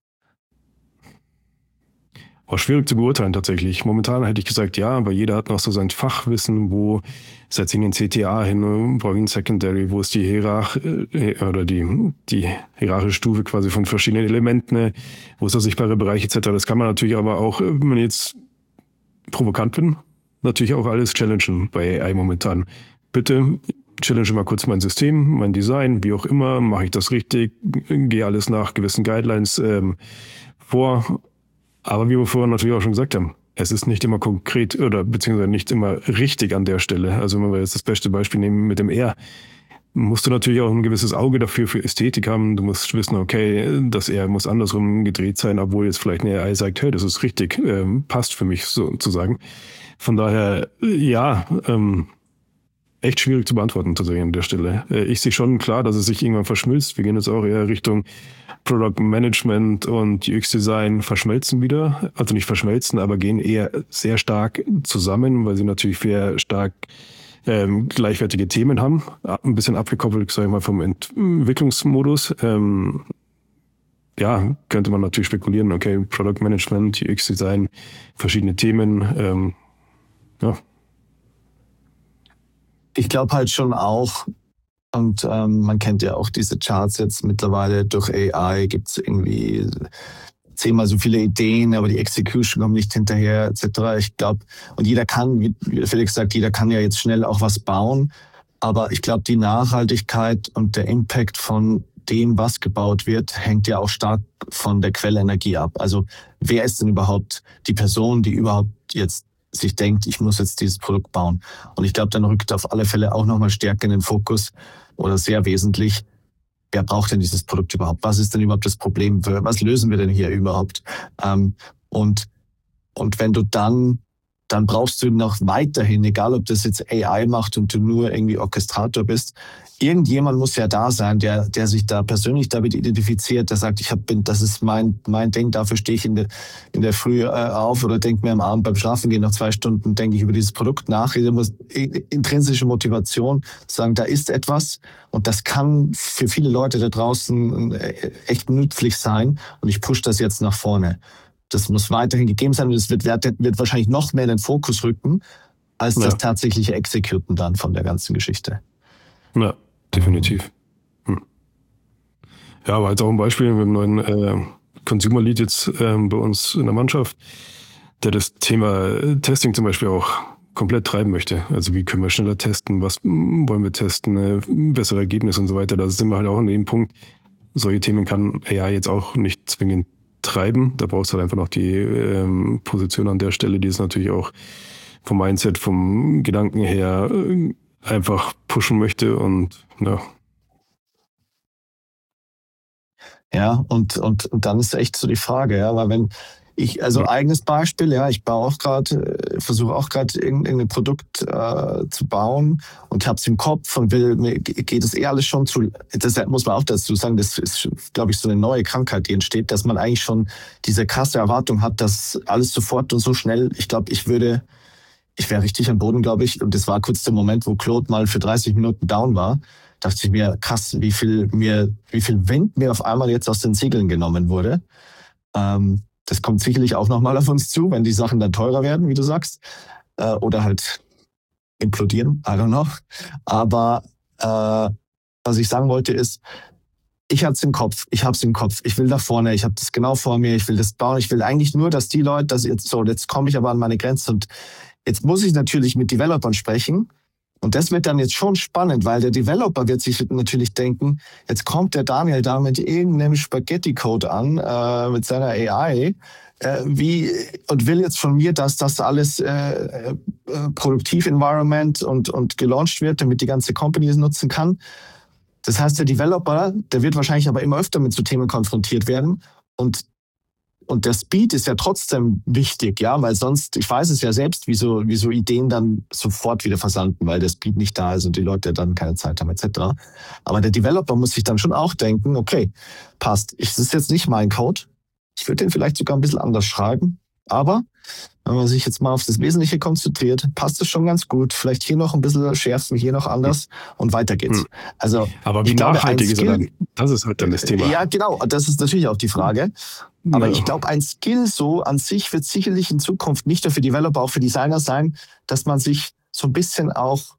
War schwierig zu beurteilen tatsächlich. Momentan hätte ich gesagt, ja, weil jeder hat noch so sein Fachwissen, wo setze ich den C T A hin, brauche ich einen Secondary, wo ist die Hierarch oder die, die hierarchische Stufe quasi von verschiedenen Elementen, wo ist der sichtbare Bereich et cetera. Das kann man natürlich aber auch, wenn man jetzt provokant bin, natürlich auch alles challengen bei A I momentan. Bitte challenge mal kurz mein System, mein Design, wie auch immer, mache ich das richtig, gehe alles nach gewissen Guidelines ähm, vor. Aber wie wir vorhin natürlich auch schon gesagt haben, es ist nicht immer konkret oder beziehungsweise nicht immer richtig an der Stelle. Also wenn wir jetzt das beste Beispiel nehmen mit dem R, musst du natürlich auch ein gewisses Auge dafür für Ästhetik haben. Du musst wissen, okay, das R muss andersrum gedreht sein, obwohl jetzt vielleicht eine A I sagt, hey, das ist richtig, ähm, passt für mich sozusagen. Von daher, ja, ähm, echt schwierig zu beantworten tatsächlich an der Stelle. Ich sehe schon klar, dass es sich irgendwann verschmilzt. Wir gehen jetzt auch eher Richtung Product Management und U X Design verschmelzen wieder. Also nicht verschmelzen, aber gehen eher sehr stark zusammen, weil sie natürlich sehr stark ähm, gleichwertige Themen haben. Ein bisschen abgekoppelt, sage ich mal, vom Entwicklungsmodus. Ähm, ja, könnte man natürlich spekulieren, okay, Product Management, U X Design, verschiedene Themen, ähm, ja. Ich glaube halt schon auch, und ähm, man kennt ja auch diese Charts jetzt mittlerweile, durch A I gibt es irgendwie zehnmal so viele Ideen, aber die Execution kommt nicht hinterher et cetera. Ich glaube, und jeder kann, wie Felix sagt, jeder kann ja jetzt schnell auch was bauen. Aber ich glaube, die Nachhaltigkeit und der Impact von dem, was gebaut wird, hängt ja auch stark von der Quelle Energie ab. Also wer ist denn überhaupt die Person, die überhaupt jetzt sich denkt, ich muss jetzt dieses Produkt bauen? Und ich glaube, dann rückt auf alle Fälle auch nochmal stärker in den Fokus oder sehr wesentlich, wer braucht denn dieses Produkt überhaupt? Was ist denn überhaupt das Problem? Was lösen wir denn hier überhaupt? Ähm, und, und wenn du dann, dann brauchst du noch weiterhin, egal ob das jetzt A I macht und du nur irgendwie Orchestrator bist, irgendjemand muss ja da sein, der, der sich da persönlich damit identifiziert, der sagt, ich hab, bin, das ist mein, mein Ding, dafür stehe ich in der, in der Früh äh, auf oder denke mir am Abend beim Schlafen gehen, nach zwei Stunden denke ich über dieses Produkt nach. Ich muss intrinsische Motivation sagen, da ist etwas und das kann für viele Leute da draußen echt nützlich sein und ich pushe das jetzt nach vorne. Das muss weiterhin gegeben sein und es wird, wird, wird wahrscheinlich noch mehr in den Fokus rücken, als ja. das tatsächliche Exekuten dann von der ganzen Geschichte. Ja, definitiv. Hm. Ja, aber jetzt auch ein Beispiel mit dem neuen äh, Consumer Lead jetzt ähm, bei uns in der Mannschaft, der das Thema Testing zum Beispiel auch komplett treiben möchte. Also wie können wir schneller testen, was wollen wir testen, äh, bessere Ergebnisse und so weiter. Da sind wir halt auch an dem Punkt. Solche Themen kann A I jetzt auch nicht zwingend treiben. Da brauchst du halt einfach noch die ähm, Position an der Stelle, die es natürlich auch vom Mindset, vom Gedanken her äh, einfach pushen möchte und ja. Ja, und, und, und dann ist echt so die Frage, ja, weil wenn ich, also eigenes Beispiel, ja, ich baue auch gerade, versuche auch gerade irgendein Produkt äh, zu bauen und habe es im Kopf und will, mir geht es eh alles schon zu, das muss man auch dazu sagen, das ist, glaube ich, so eine neue Krankheit, die entsteht, dass man eigentlich schon diese krasse Erwartung hat, dass alles sofort und so schnell, ich glaube, ich würde, ich wäre richtig am Boden, glaube ich, und das war kurz der Moment, wo Claude mal für dreißig Minuten down war, dachte ich mir, krass, wie viel mir, wie viel Wind mir auf einmal jetzt aus den Segeln genommen wurde. Ähm, Das kommt sicherlich auch nochmal auf uns zu, wenn die Sachen dann teurer werden, wie du sagst, äh, oder halt implodieren, I don't know. Aber äh, was ich sagen wollte ist, ich hab's im Kopf, ich hab's im Kopf, ich will da vorne, ich habe das genau vor mir, ich will das bauen, ich will eigentlich nur, dass die Leute, dass jetzt so, jetzt komme ich aber an meine Grenze und jetzt muss ich natürlich mit Developern sprechen. Und das wird dann jetzt schon spannend, weil der Developer wird sich natürlich denken, jetzt kommt der Daniel da mit irgendeinem Spaghetti-Code an, äh, mit seiner A I, äh, wie, und will jetzt von mir, dass das alles äh, äh, Produktiv-Environment und, und gelauncht wird, damit die ganze Company es nutzen kann. Das heißt, der Developer, der wird wahrscheinlich aber immer öfter mit so Themen konfrontiert werden und Und der Speed ist ja trotzdem wichtig, ja, weil sonst, ich weiß es ja selbst, wie so, wie so Ideen dann sofort wieder versanden, weil der Speed nicht da ist und die Leute dann keine Zeit haben, et cetera. Aber der Developer muss sich dann schon auch denken, okay, passt, es ist jetzt nicht mein Code, ich würde den vielleicht sogar ein bisschen anders schreiben, aber wenn man sich jetzt mal auf das Wesentliche konzentriert, passt es schon ganz gut. Vielleicht hier noch ein bisschen schärfen, hier noch anders und weiter geht's. Also, aber wie nachhaltig ist er dann? Das ist halt dann das Thema. Ja, genau. Das ist natürlich auch die Frage. Aber ja. Ich glaube, ein Skill so an sich wird sicherlich in Zukunft nicht nur für Developer, auch für Designer sein, dass man sich so ein bisschen auch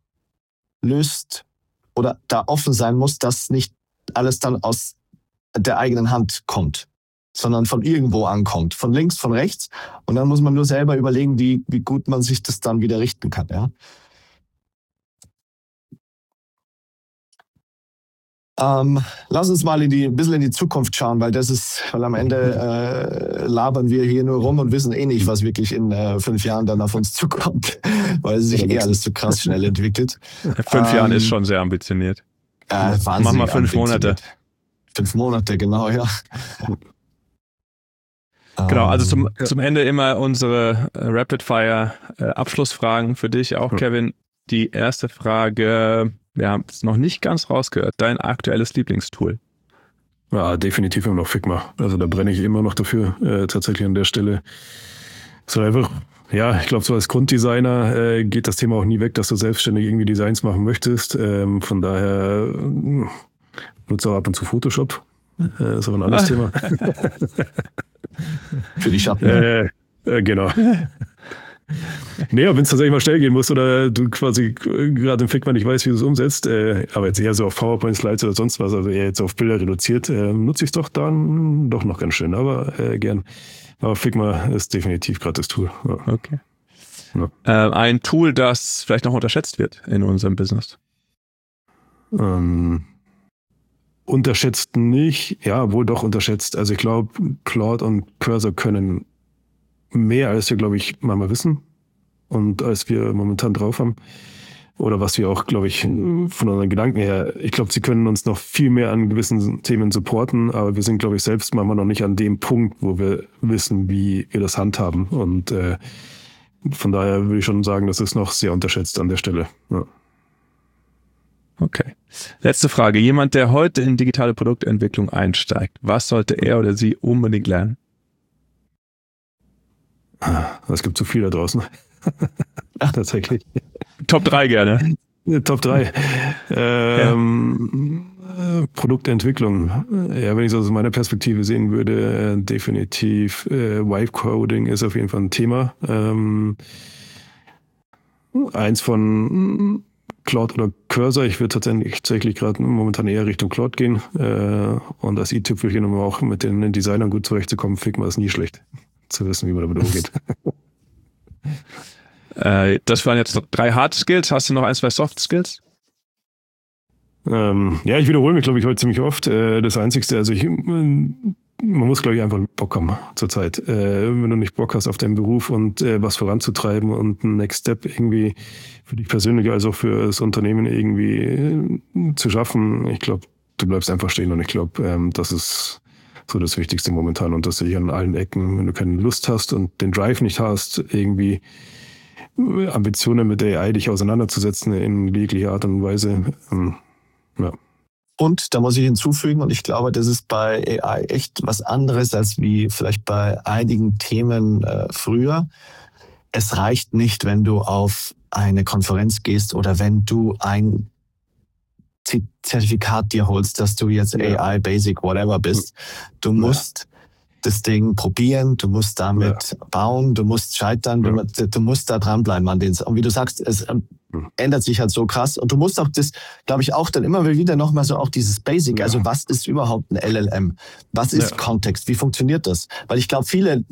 löst oder da offen sein muss, dass nicht alles dann aus der eigenen Hand kommt, sondern von irgendwo ankommt, von links, von rechts. Und dann muss man nur selber überlegen, wie, wie gut man sich das dann wieder richten kann. Ja? Ähm, lass uns mal in die, ein bisschen in die Zukunft schauen, weil das ist, weil am Ende äh, labern wir hier nur rum und wissen eh nicht, was wirklich in äh, fünf Jahren dann auf uns zukommt, weil es sich eh alles so krass schnell entwickelt. Fünf ähm, Jahren ist schon sehr ambitioniert. Äh, Mach mal fünf Monate. Fünf Monate, genau, ja. Genau, also zum, ja. zum Ende immer unsere äh, Rapid-Fire-Abschlussfragen äh, für dich auch, Kevin. Die erste Frage, wir haben es noch nicht ganz rausgehört, dein aktuelles Lieblingstool? Ja, definitiv immer noch Figma. Also da brenne ich immer noch dafür, äh, tatsächlich an der Stelle. So einfach, ja, ich glaube, so als Grunddesigner äh, geht das Thema auch nie weg, dass du selbstständig irgendwie Designs machen möchtest. Ähm, von daher äh, nutze auch ab und zu Photoshop. Äh, ist aber ein anderes Thema. Für die Schatten. Äh, äh, genau. Nee, wenn es tatsächlich mal schnell gehen muss oder du quasi gerade im Figma nicht weißt, wie du es umsetzt, äh, aber jetzt eher so auf PowerPoint-Slides oder sonst was, also eher jetzt auf Bilder reduziert, äh, nutze ich es doch dann doch noch ganz schön, aber äh, gern. Aber Figma ist definitiv gerade das Tool. Ja. Okay. Ja. Äh, ein Tool, das vielleicht noch unterschätzt wird in unserem Business. Ähm, unterschätzt nicht, ja, wohl doch unterschätzt. Also ich glaube, Claude und Cursor können mehr, als wir, glaube ich, manchmal wissen und als wir momentan drauf haben. Oder was wir auch, glaube ich, von unseren Gedanken her, ich glaube, sie können uns noch viel mehr an gewissen Themen supporten, aber wir sind, glaube ich, selbst manchmal noch nicht an dem Punkt, wo wir wissen, wie wir das handhaben. Und äh, von daher würde ich schon sagen, das ist noch sehr unterschätzt an der Stelle. Ja. Okay. Letzte Frage. Jemand, der heute in digitale Produktentwicklung einsteigt, was sollte er oder sie unbedingt lernen? Es gibt zu viel da draußen. Tatsächlich. Top drei gerne. Top drei. Ähm, ja. Produktentwicklung. Ja, wenn ich es aus meiner Perspektive sehen würde, äh, definitiv äh, Vibe-Coding ist auf jeden Fall ein Thema. Ähm, eins von Claude oder Cursor. Ich würde tatsächlich, tatsächlich gerade momentan eher Richtung Claude gehen. Äh, und als i-Tüpfelchen, um auch mit den Designern gut zurechtzukommen, Figma ist nie schlecht. Zu wissen, wie man damit umgeht. äh, das waren jetzt drei Hard Skills. Hast du noch ein, zwei Soft Skills? Ähm, ja, ich wiederhole mich, glaube ich, heute ziemlich oft. Äh, das Einzigste, also ich, man muss, glaube ich, einfach Bock haben zurzeit. Äh, wenn du nicht Bock hast auf deinen Beruf und äh, was voranzutreiben und einen Next Step irgendwie für dich persönlich als auch für das Unternehmen irgendwie äh, zu schaffen, ich glaube, du bleibst einfach stehen und ich glaube, ähm, das ist so das Wichtigste momentan und das sehe ich an allen Ecken. Wenn du keine Lust hast und den Drive nicht hast, irgendwie Ambitionen mit A I dich auseinanderzusetzen in jeglicher Art und Weise, ähm, ja. Und da muss ich hinzufügen, und ich glaube, das ist bei A I echt was anderes als wie vielleicht bei einigen Themen äh, früher. Es reicht nicht, wenn du auf eine Konferenz gehst oder wenn du ein Zertifikat dir holst, dass du jetzt ja. A I, Basic, whatever bist. Du musst ja. das Ding probieren, du musst damit ja. bauen, du musst scheitern, ja. du, du musst da dranbleiben an den. Und wie du sagst, es ähm, ja. ändert sich halt so krass. Und du musst auch das, glaube ich, auch dann immer wieder nochmal so auch dieses Basic, ja. also was ist überhaupt ein L L M? Was ist ja. Kontext? Wie funktioniert das? Weil ich glaube, viele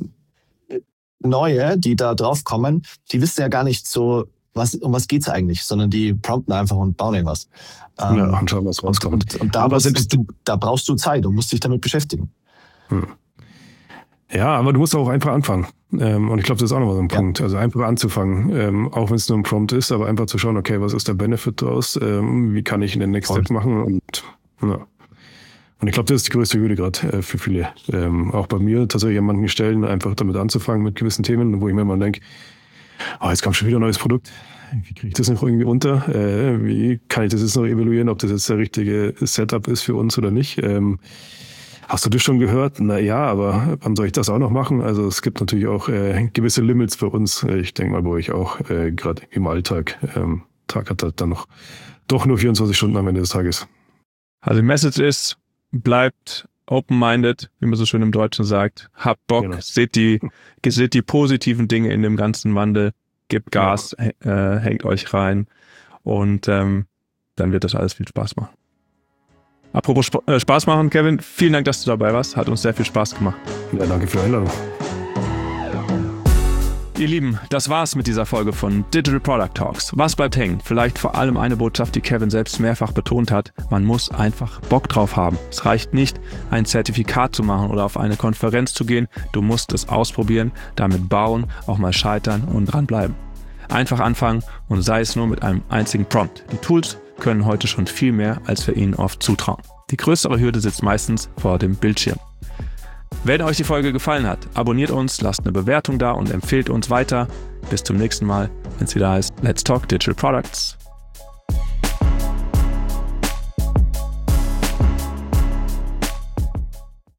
Neue, die da drauf kommen, die wissen ja gar nicht so, was, um was geht's eigentlich, sondern die prompten einfach und bauen irgendwas. Ja, ähm, und schauen, was rauskommt. Und, und da, aber sind, du, da brauchst du Zeit und musst dich damit beschäftigen. Hm. Ja, aber du musst auch einfach anfangen. Ähm, und ich glaube, das ist auch nochmal so ein ja. Punkt. Also einfach anzufangen, ähm, auch wenn es nur ein Prompt ist, aber einfach zu schauen, okay, was ist der Benefit daraus? Ähm, wie kann ich in den Next Step machen? Und, ja. und ich glaube, das ist die größte Hürde gerade äh, für viele. Ähm, auch bei mir tatsächlich an manchen Stellen einfach damit anzufangen mit gewissen Themen, wo ich mir mal denke, oh, jetzt kommt schon wieder ein neues Produkt. Wie kriege ich das noch irgendwie unter? Äh, wie kann ich das jetzt noch evaluieren, ob das jetzt der richtige Setup ist für uns oder nicht? Ähm, hast du das schon gehört? Na ja, aber wann soll ich das auch noch machen? Also es gibt natürlich auch äh, gewisse Limits für uns. Ich denke mal, wo ich auch äh, gerade im Alltag, ähm, Tag hat halt dann noch doch nur vierundzwanzig Stunden am Ende des Tages. Also die Message ist, bleibt open-minded, wie man so schön im Deutschen sagt. Habt Bock, genau. seht, die, seht die positiven Dinge in dem ganzen Wandel. Gebt Gas, ja. äh, hängt euch rein und ähm, dann wird das alles viel Spaß machen. Apropos Sp- äh, Spaß machen, Kevin, vielen Dank, dass du dabei warst. Hat uns sehr viel Spaß gemacht. Ja, danke für die Einladung. Ihr Lieben, das war's mit dieser Folge von Digital Product Talks. Was bleibt hängen? Vielleicht vor allem eine Botschaft, die Kevin selbst mehrfach betont hat. Man muss einfach Bock drauf haben. Es reicht nicht, ein Zertifikat zu machen oder auf eine Konferenz zu gehen. Du musst es ausprobieren, damit bauen, auch mal scheitern und dranbleiben. Einfach anfangen und sei es nur mit einem einzigen Prompt. Die Tools können heute schon viel mehr, als wir ihnen oft zutrauen. Die größere Hürde sitzt meistens vor dem Bildschirm. Wenn euch die Folge gefallen hat, abonniert uns, lasst eine Bewertung da und empfehlt uns weiter. Bis zum nächsten Mal, wenn es wieder heißt Let's Talk Digital Products.